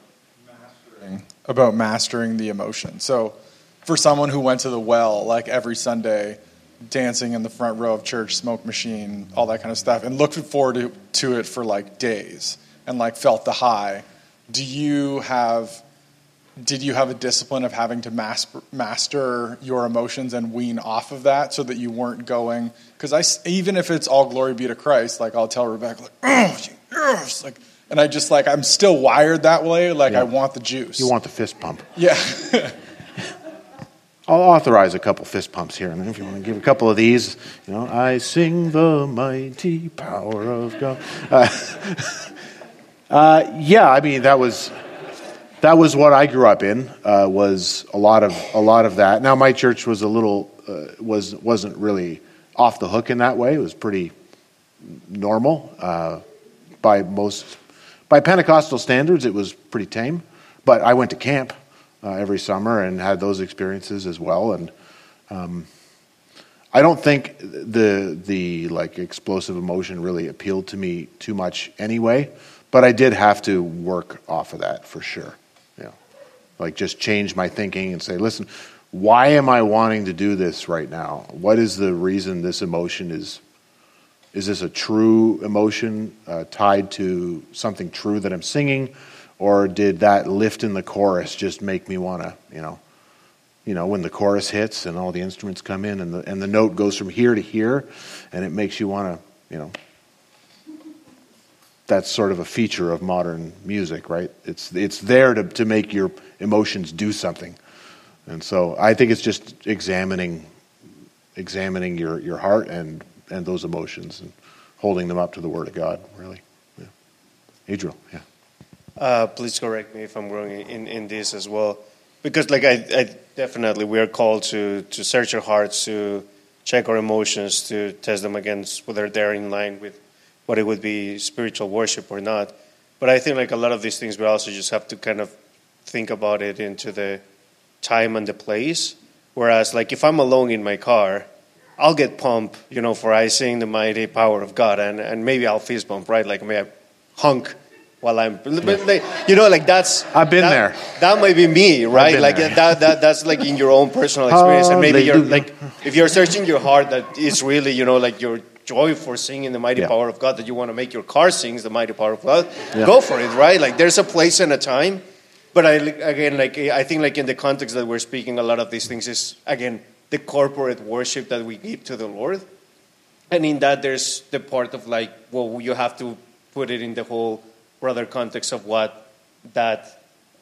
about mastering the emotion. So for someone who went to the well like every Sunday, dancing in the front row of church, smoke machine, all that kind of stuff, and looked forward to it for like days and like felt the high. Did you have a discipline of having to master your emotions and wean off of that so that you weren't going? Because even if it's all glory be to Christ, like I'll tell Rebecca, like, oh, yes, like, and I just like I'm still wired that way. Like I want the juice. You want the fist pump. Yeah. I'll authorize a couple fist pumps here and then if you want to give a couple of these. I sing the mighty power of God. Yeah, I mean that was what I grew up in. Was a lot of that. Now my church was wasn't really off the hook in that way. It was pretty normal by Pentecostal standards. It was pretty tame. But I went to camp every summer and had those experiences as well. And I don't think the like explosive emotion really appealed to me too much anyway. But I did have to work off of that for sure. Like just change my thinking and say, listen, why am I wanting to do this right now? What is the reason this emotion is? Is this a true emotion tied to something true that I'm singing? Or did that lift in the chorus just make me want to, when the chorus hits and all the instruments come in and the note goes from here to here and it makes you want to, that's sort of a feature of modern music, right? It's there to make your emotions do something. And so I think it's just examining your heart and those emotions and holding them up to the Word of God, really. Yeah. Adriel, yeah. Please correct me if I'm wrong in this as well. Because I definitely, we are called to search our hearts, to check our emotions, to test them against whether they're in line with what it would be spiritual worship or not. But I think a lot of these things we also just have to kind of think about it into the time and the place. Whereas if I'm alone in my car, I'll get pumped, for I sing the mighty power of God, and maybe I'll fist bump, right? Maybe I hunk while I'm, that's. I've been there. That might be me, right? That's in your own personal experience, and maybe you're if you're searching your heart, that is really, your joy for singing the mighty power of God, that you want to make your car sing the mighty power of God. Go for it, right? There's a place and a time, but I think in the context that we're speaking, a lot of these things is again the corporate worship that we give to the Lord, and in that there's the part of you have to put it in the whole broader context of what that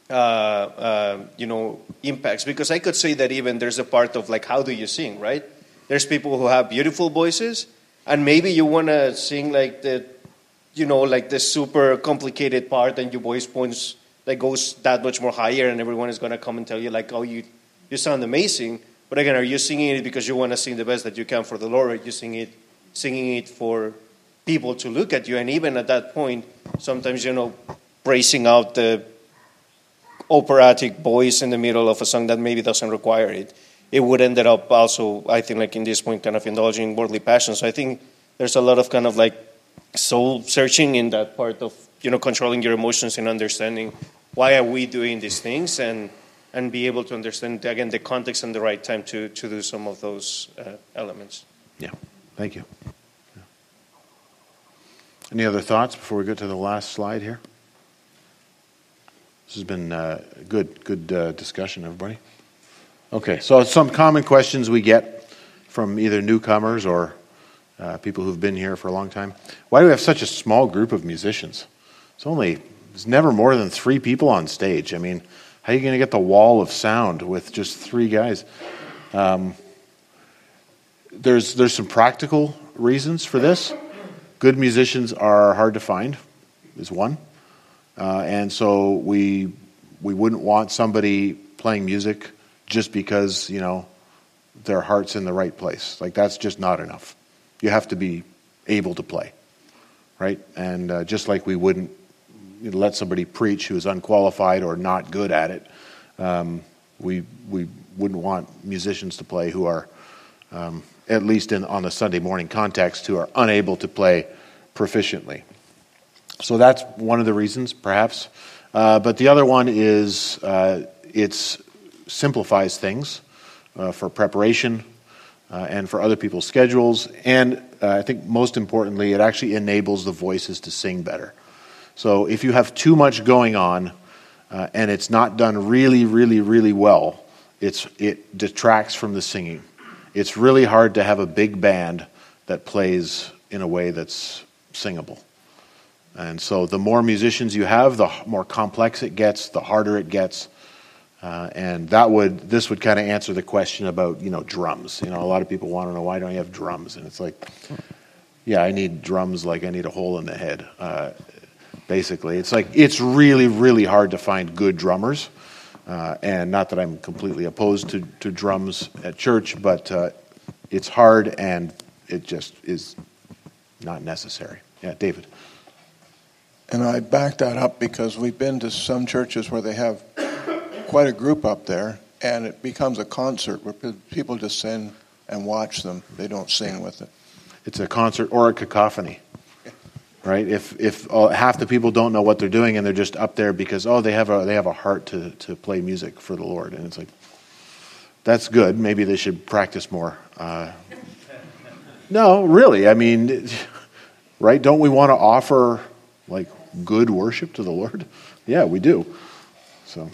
impacts. Because I could say that even there's a part of how do you sing, right? There's people who have beautiful voices, and maybe you want to sing the super complicated part, and your voice points goes that much more higher, and everyone is going to come and tell you oh, you sound amazing. But again, are you singing it because you want to sing the best that you can for the Lord, or are you singing it for people to look at you? And even at that point, sometimes bracing out the operatic voice in the middle of a song that maybe doesn't require it, it would end up also, I think, like in this point, kind of indulging worldly passions. So I think there's a lot of kind of like soul searching in that part of, controlling your emotions and understanding why are we doing these things, and be able to understand, again, the context and the right time to do some of those elements. Yeah, thank you. Yeah. Any other thoughts before we go to the last slide here? This has been good discussion, everybody. Okay, so some common questions we get from either newcomers or people who've been here for a long time. Why do we have such a small group of musicians? There's never more than 3 people on stage. I mean, how are you going to get the wall of sound with just 3 guys? There's some practical reasons for this. Good musicians are hard to find, is one. And so we wouldn't want somebody playing music just because, their heart's in the right place. Like, that's just not enough. You have to be able to play, right? And just like we wouldn't let somebody preach who is unqualified or not good at it, we wouldn't want musicians to play who are, at least on a Sunday morning context, who are unable to play proficiently. So that's one of the reasons, perhaps. But the other one is it simplifies things for preparation and for other people's schedules. And I think most importantly, it actually enables the voices to sing better. So if you have too much going on and it's not done really, really, really well, it detracts from the singing. It's really hard to have a big band that plays in a way that's singable. And so the more musicians you have, the more complex it gets, the harder it gets. And this would kind of answer the question about, drums. A lot of people want to know, why don't you have drums? And it's like, yeah, I need drums like I need a hole in the head. Basically, it's really, really hard to find good drummers. And not that I'm completely opposed to drums at church, but it's hard and it just is not necessary. Yeah, David. And I back that up because we've been to some churches where they have quite a group up there, and it becomes a concert where people just sing and watch them. They don't sing with it. It's a concert or a cacophony, right? If half the people don't know what they're doing and they're just up there because they have a heart to play music for the Lord, and it's like, that's good. Maybe they should practice more. No, really. I mean, right? Don't we want to offer like good worship to the Lord? Yeah, we do. So,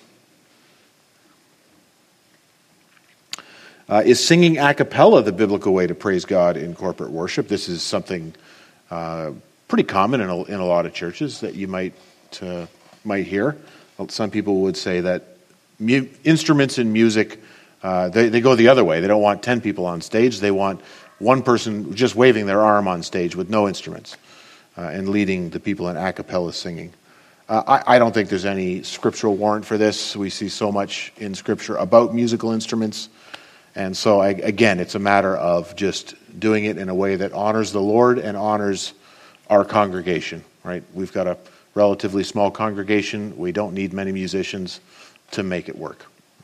is singing a cappella the biblical way to praise God in corporate worship? This is something pretty common in a lot of churches that you might hear. Some people would say that instruments in music, they go the other way. They don't want 10 people on stage. They want one person just waving their arm on stage with no instruments and leading the people in a cappella singing. I don't think there's any scriptural warrant for this. We see so much in Scripture about musical instruments. And so, again, it's a matter of just doing it in a way that honors the Lord and honors our congregation, right? We've got a relatively small congregation. We don't need many musicians to make it work.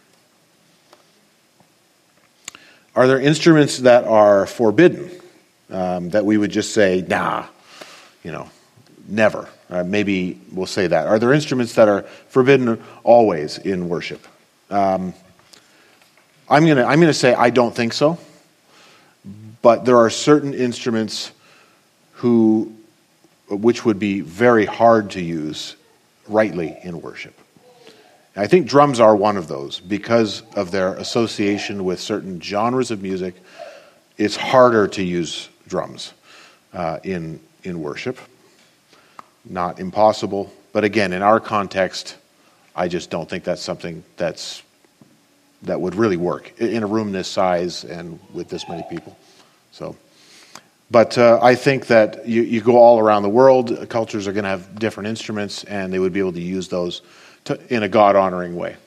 Are there instruments that are forbidden that we would just say, nah, never? Maybe we'll say that. Are there instruments that are forbidden always in worship? I'm gonna say I don't think so, but there are certain instruments which would be very hard to use rightly in worship. I think drums are one of those because of their association with certain genres of music. It's harder to use drums in worship. Not impossible, but again, in our context, I just don't think that's something that would really work in a room this size and with this many people. So, but I think that you go all around the world, cultures are going to have different instruments, and they would be able to use those in a God-honoring way.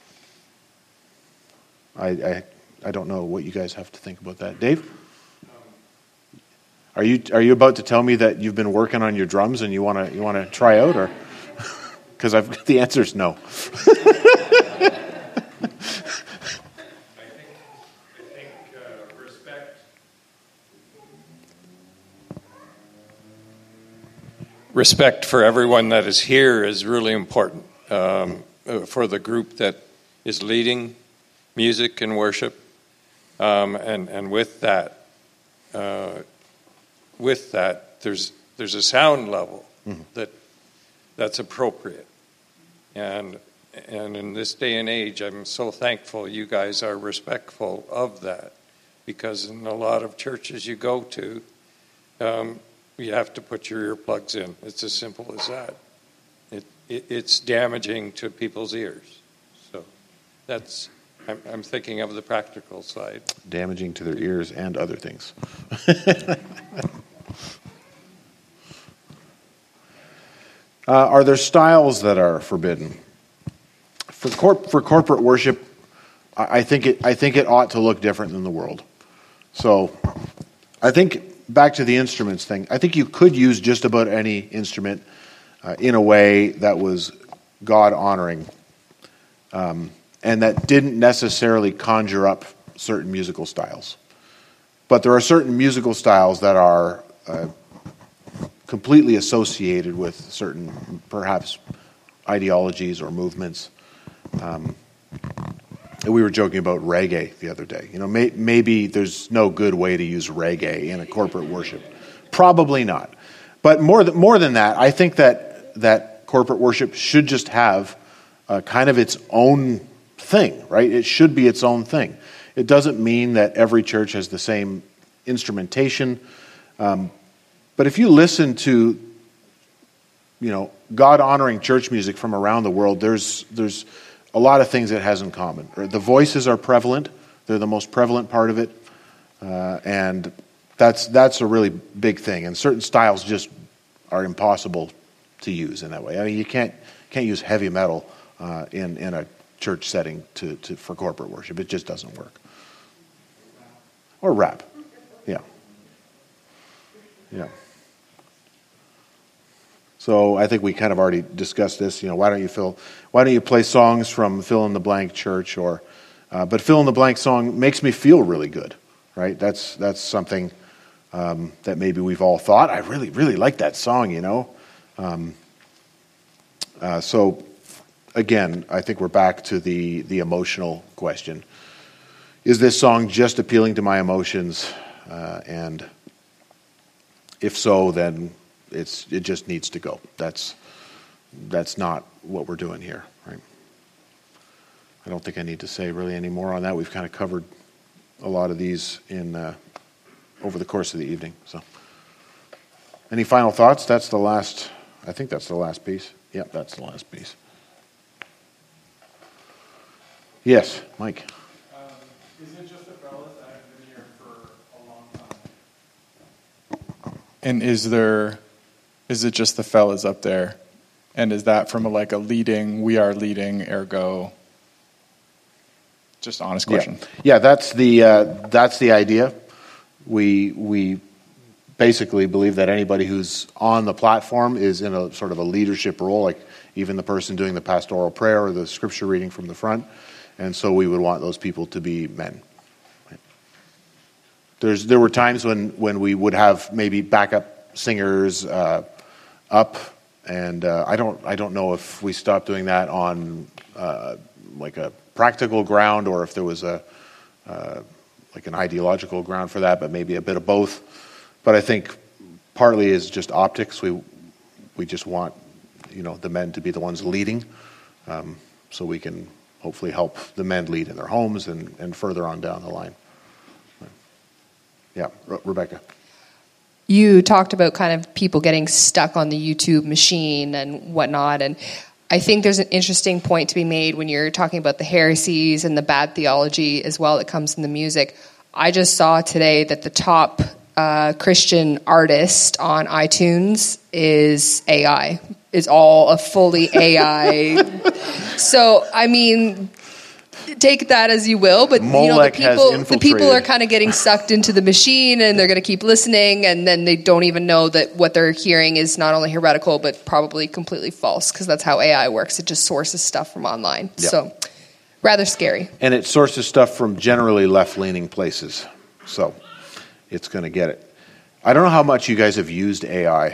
I don't know what you guys have to think about that, Dave. Are you about to tell me that you've been working on your drums and you want to try out, or? Because the answer is no. Respect for everyone that is here is really important for the group that is leading music and worship, and with that, there's a sound level that's appropriate, and in this day and age, I'm so thankful you guys are respectful of that, because in a lot of churches you go to, you have to put your earplugs in. It's as simple as that. It's damaging to people's ears. So I'm thinking of the practical side. Damaging to their ears and other things. Are there styles that are forbidden? For corporate worship, I think it ought to look different than the world. So I think, back to the instruments thing, I think you could use just about any instrument in a way that was God-honoring, and that didn't necessarily conjure up certain musical styles. But there are certain musical styles that are completely associated with certain, perhaps, ideologies or movements. We were joking about reggae the other day. Maybe there's no good way to use reggae in a corporate worship. Probably not. But more than that, I think that corporate worship should just have kind of its own thing, right? It should be its own thing. It doesn't mean that every church has the same instrumentation. But if you listen to, God-honoring church music from around the world, there's a lot of things it has in common. The voices are prevalent. They're the most prevalent part of it. And that's a really big thing. And certain styles just are impossible to use in that way. I mean, you can't use heavy metal in a church setting for corporate worship. It just doesn't work. Or rap. Yeah. Yeah. So I think we kind of already discussed this. Why don't you play songs from fill in the blank church, but fill in the blank song makes me feel really good, right? That's something that maybe we've all thought. I really really like that song, So again, I think we're back to the emotional question. Is this song just appealing to my emotions? And if so, then it just needs to go. That's not what we're doing here, right? I don't think I need to say really any more on that. We've kind of covered a lot of these over the course of the evening. So, any final thoughts? I think that's the last piece. Yep, that's the last piece. Yes, Mike. Is it just the fellas that have been here for a long time? And is it just the fellas up there? And is that from a leading, we are leading, ergo? Just honest question. Yeah, that's the idea. We basically believe that anybody who's on the platform is in a sort of a leadership role, like even the person doing the pastoral prayer or the scripture reading from the front. And so we would want those people to be men. There were times when we would have maybe backup singers up, and I don't know if we stopped doing that on like a practical ground or if there was an ideological ground for that, but maybe a bit of both. But I think partly is just optics. We just want the men to be the ones leading, so we can hopefully help the men lead in their homes and further on down the line. Yeah, Rebecca. You talked about kind of people getting stuck on the YouTube machine and whatnot, and I think there's an interesting point to be made when you're talking about the heresies and the bad theology as well that comes in the music. I just saw today that the top Christian artist on iTunes is AI. Is all a fully AI. So, I mean, take that as you will, but Molech has the people infiltrated. are kind of getting sucked into the machine, and they're going to keep listening, and then they don't even know that what they're hearing is not only heretical but probably completely false, because that's how AI works. It just sources stuff from online. Yeah. So rather scary. And it sources stuff from generally left-leaning places. So it's going to get it. I don't know how much you guys have used AI.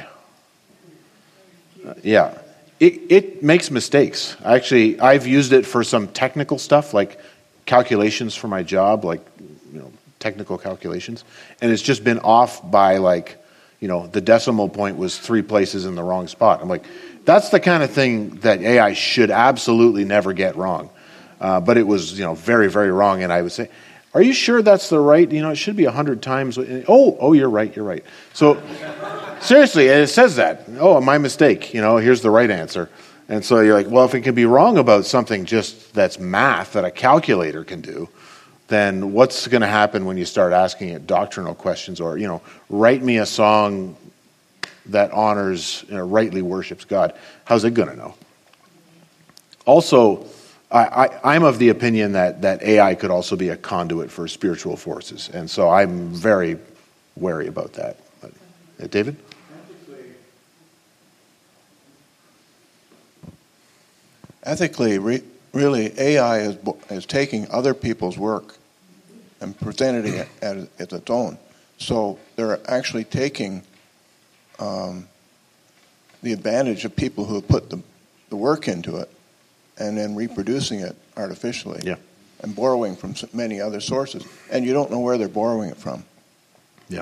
Yeah. It makes mistakes. Actually, I've used it for some technical stuff, like calculations for my job, like, technical calculations. And it's just been off by, the decimal point was 3 places in the wrong spot. I'm like, that's the kind of thing that AI should absolutely never get wrong. But it was, very, very wrong. And I would say, are you sure that's the right? It should be 100 times. Oh, you're right. So seriously, it says that. Oh, my mistake. Here's the right answer. And so you're like, well, if it can be wrong about something just that's math that a calculator can do, then what's going to happen when you start asking it doctrinal questions or, write me a song that honors, rightly worships God? How's it going to know? Also, I'm of the opinion that AI could also be a conduit for spiritual forces. And so I'm very wary about that. But, David? Ethically, really, AI is taking other people's work and presenting it as its own. So they're actually taking the advantage of people who have put the work into it and then reproducing it artificially. Yeah. And borrowing from many other sources. And you don't know where they're borrowing it from. Yeah.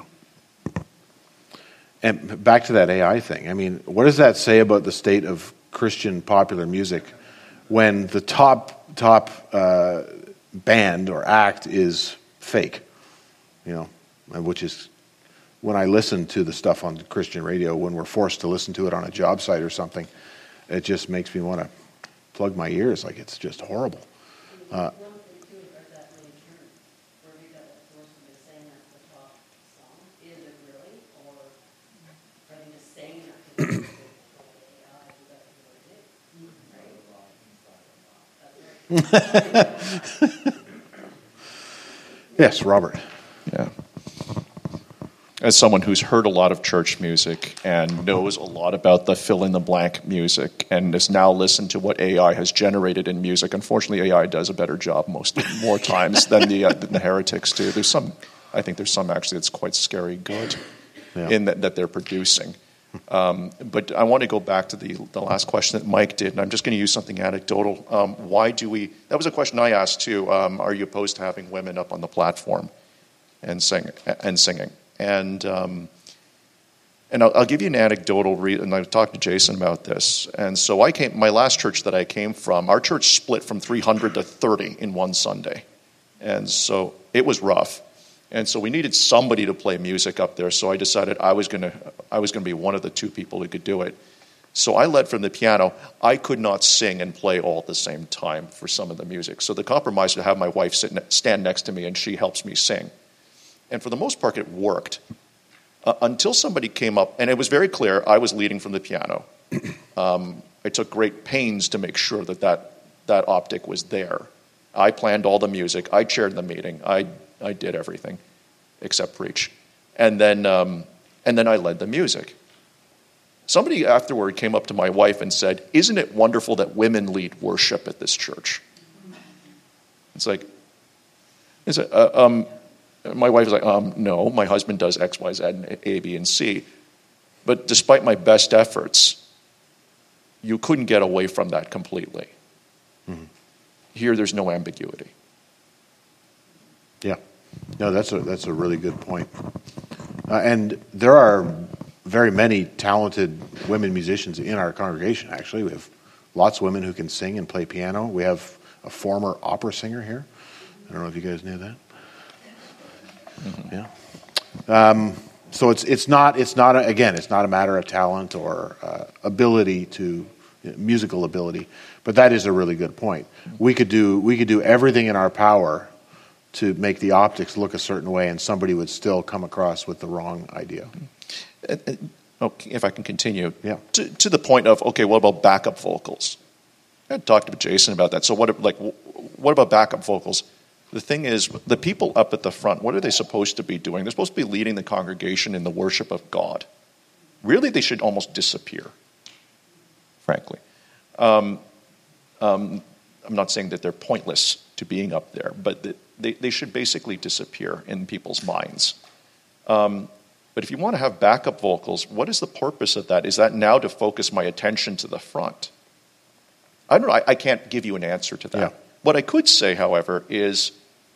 And back to that AI thing. I mean, what does that say about the state of Christian popular music when the top band or act is fake? Which is, when I listen to the stuff on Christian radio, when we're forced to listen to it on a job site or something, it just makes me want to plug my ears. Like, it's just horrible. Yes, Robert. Yeah. As someone who's heard a lot of church music and knows a lot about the fill-in-the-blank music and has now listened to what AI has generated in music, unfortunately, AI does a better job more times than the heretics do. I think there's some actually that's quite scary good in that they're producing. But I want to go back to the last question that Mike did, and I'm just going to use something anecdotal. Why do we? That was a question I asked too. Are you opposed to having women up on the platform and singing? And I'll give you an anecdotal and I've talked to Jason about this. And so my last church that I came from, our church split from 300 to 30 in one Sunday. And so it was rough. And so we needed somebody to play music up there. So I decided I was going to be one of the 2 people who could do it. So I led from the piano. I could not sing and play all at the same time for some of the music. So the compromise was to have my wife stand next to me and she helps me sing. And for the most part, it worked until somebody came up, and it was very clear I was leading from the piano. I took great pains to make sure that optic was there. I planned all the music. I chaired the meeting. I did everything except preach. And then I led the music. Somebody afterward came up to my wife and said, "Isn't it wonderful that women lead worship at this church?" It's like, my wife was like, no, my husband does X, Y, Z, and A, B, and C. But despite my best efforts, you couldn't get away from that completely. Mm-hmm. Here, there's no ambiguity. Yeah. No, that's a really good point. And there are very many talented women musicians in our congregation, actually. We have lots of women who can sing and play piano. We have a former opera singer here. I don't know if you guys knew that. Mm-hmm. Yeah. So it's not a matter of talent or ability to musical ability, but that is a really good point. We could do everything in our power to make the optics look a certain way, and somebody would still come across with the wrong idea. Okay, if I can continue, yeah. To the point of, okay, what about backup vocals? I talked to Jason about that. So what about backup vocals? The thing is, the people up at the front, what are they supposed to be doing? They're supposed to be leading the congregation in the worship of God. Really, they should almost disappear, frankly. I'm not saying that they're pointless to being up there, but they should basically disappear in people's minds. But if you want to have backup vocals, what is the purpose of that? Is that now to focus my attention to the front? I don't know. I can't give you an answer to that. Yeah. What I could say, however, is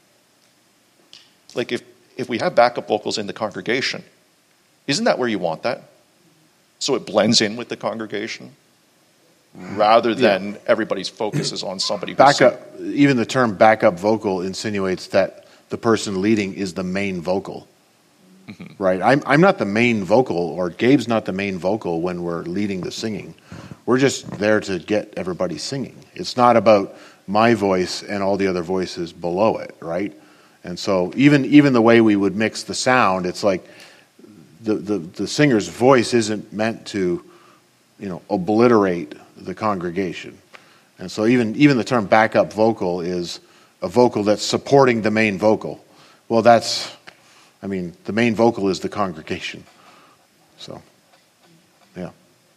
like if we have backup vocals in the congregation, isn't that where you want that? So it blends in with the congregation rather than everybody's focus is on somebody. Backup, even the term backup vocal insinuates that the person leading is the main vocal. Mm-hmm. Right? I'm not the main vocal, or Gabe's not the main vocal when we're leading the singing. We're just there to get everybody singing. It's not about my voice and all the other voices below it, right? And so even the way we would mix the sound, it's like the singer's voice isn't meant to, obliterate the congregation. And so even the term backup vocal is a vocal that's supporting the main vocal. Well, the main vocal is the congregation. So, yeah.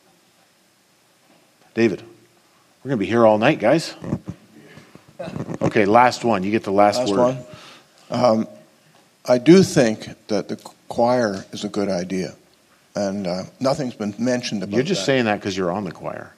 David, we're going to be here all night, guys. Okay, last one. You get the last word. One. I do think that the choir is a good idea. And nothing's been mentioned about that. You're just saying that because you're on the choir.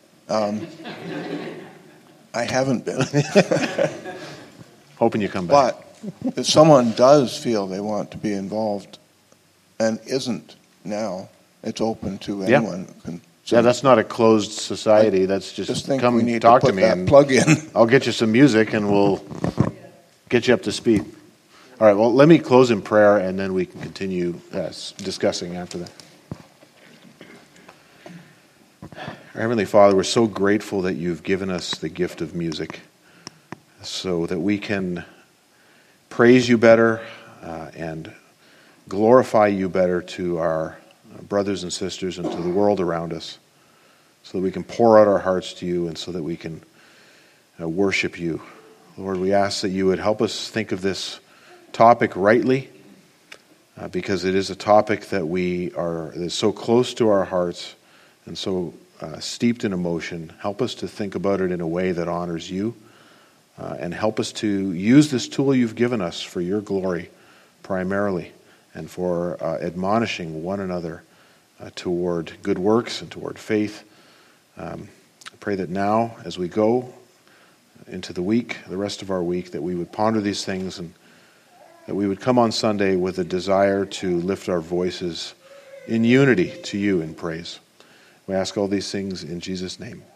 I haven't been. Hoping you come back. But if someone does feel they want to be involved and isn't now, it's open to anyone. Yeah, that's not a closed society. That's just think come we need talk to to put me that and plug in. I'll get you some music and we'll get you up to speed. All right, well, let me close in prayer and then we can continue discussing after that. Our Heavenly Father, we're so grateful that you've given us the gift of music so that we can praise you better and glorify you better to our brothers and sisters and to the world around us, so that we can pour out our hearts to you and so that we can worship you. Lord, we ask that you would help us think of this topic rightly, because it is a topic that is so close to our hearts and so steeped in emotion. Help us to think about it in a way that honors you, and help us to use this tool you've given us for your glory primarily, and for admonishing one another toward good works and toward faith. I pray that now, as we go into the week, the rest of our week, that we would ponder these things and that we would come on Sunday with a desire to lift our voices in unity to you in praise. We ask all these things in Jesus' name.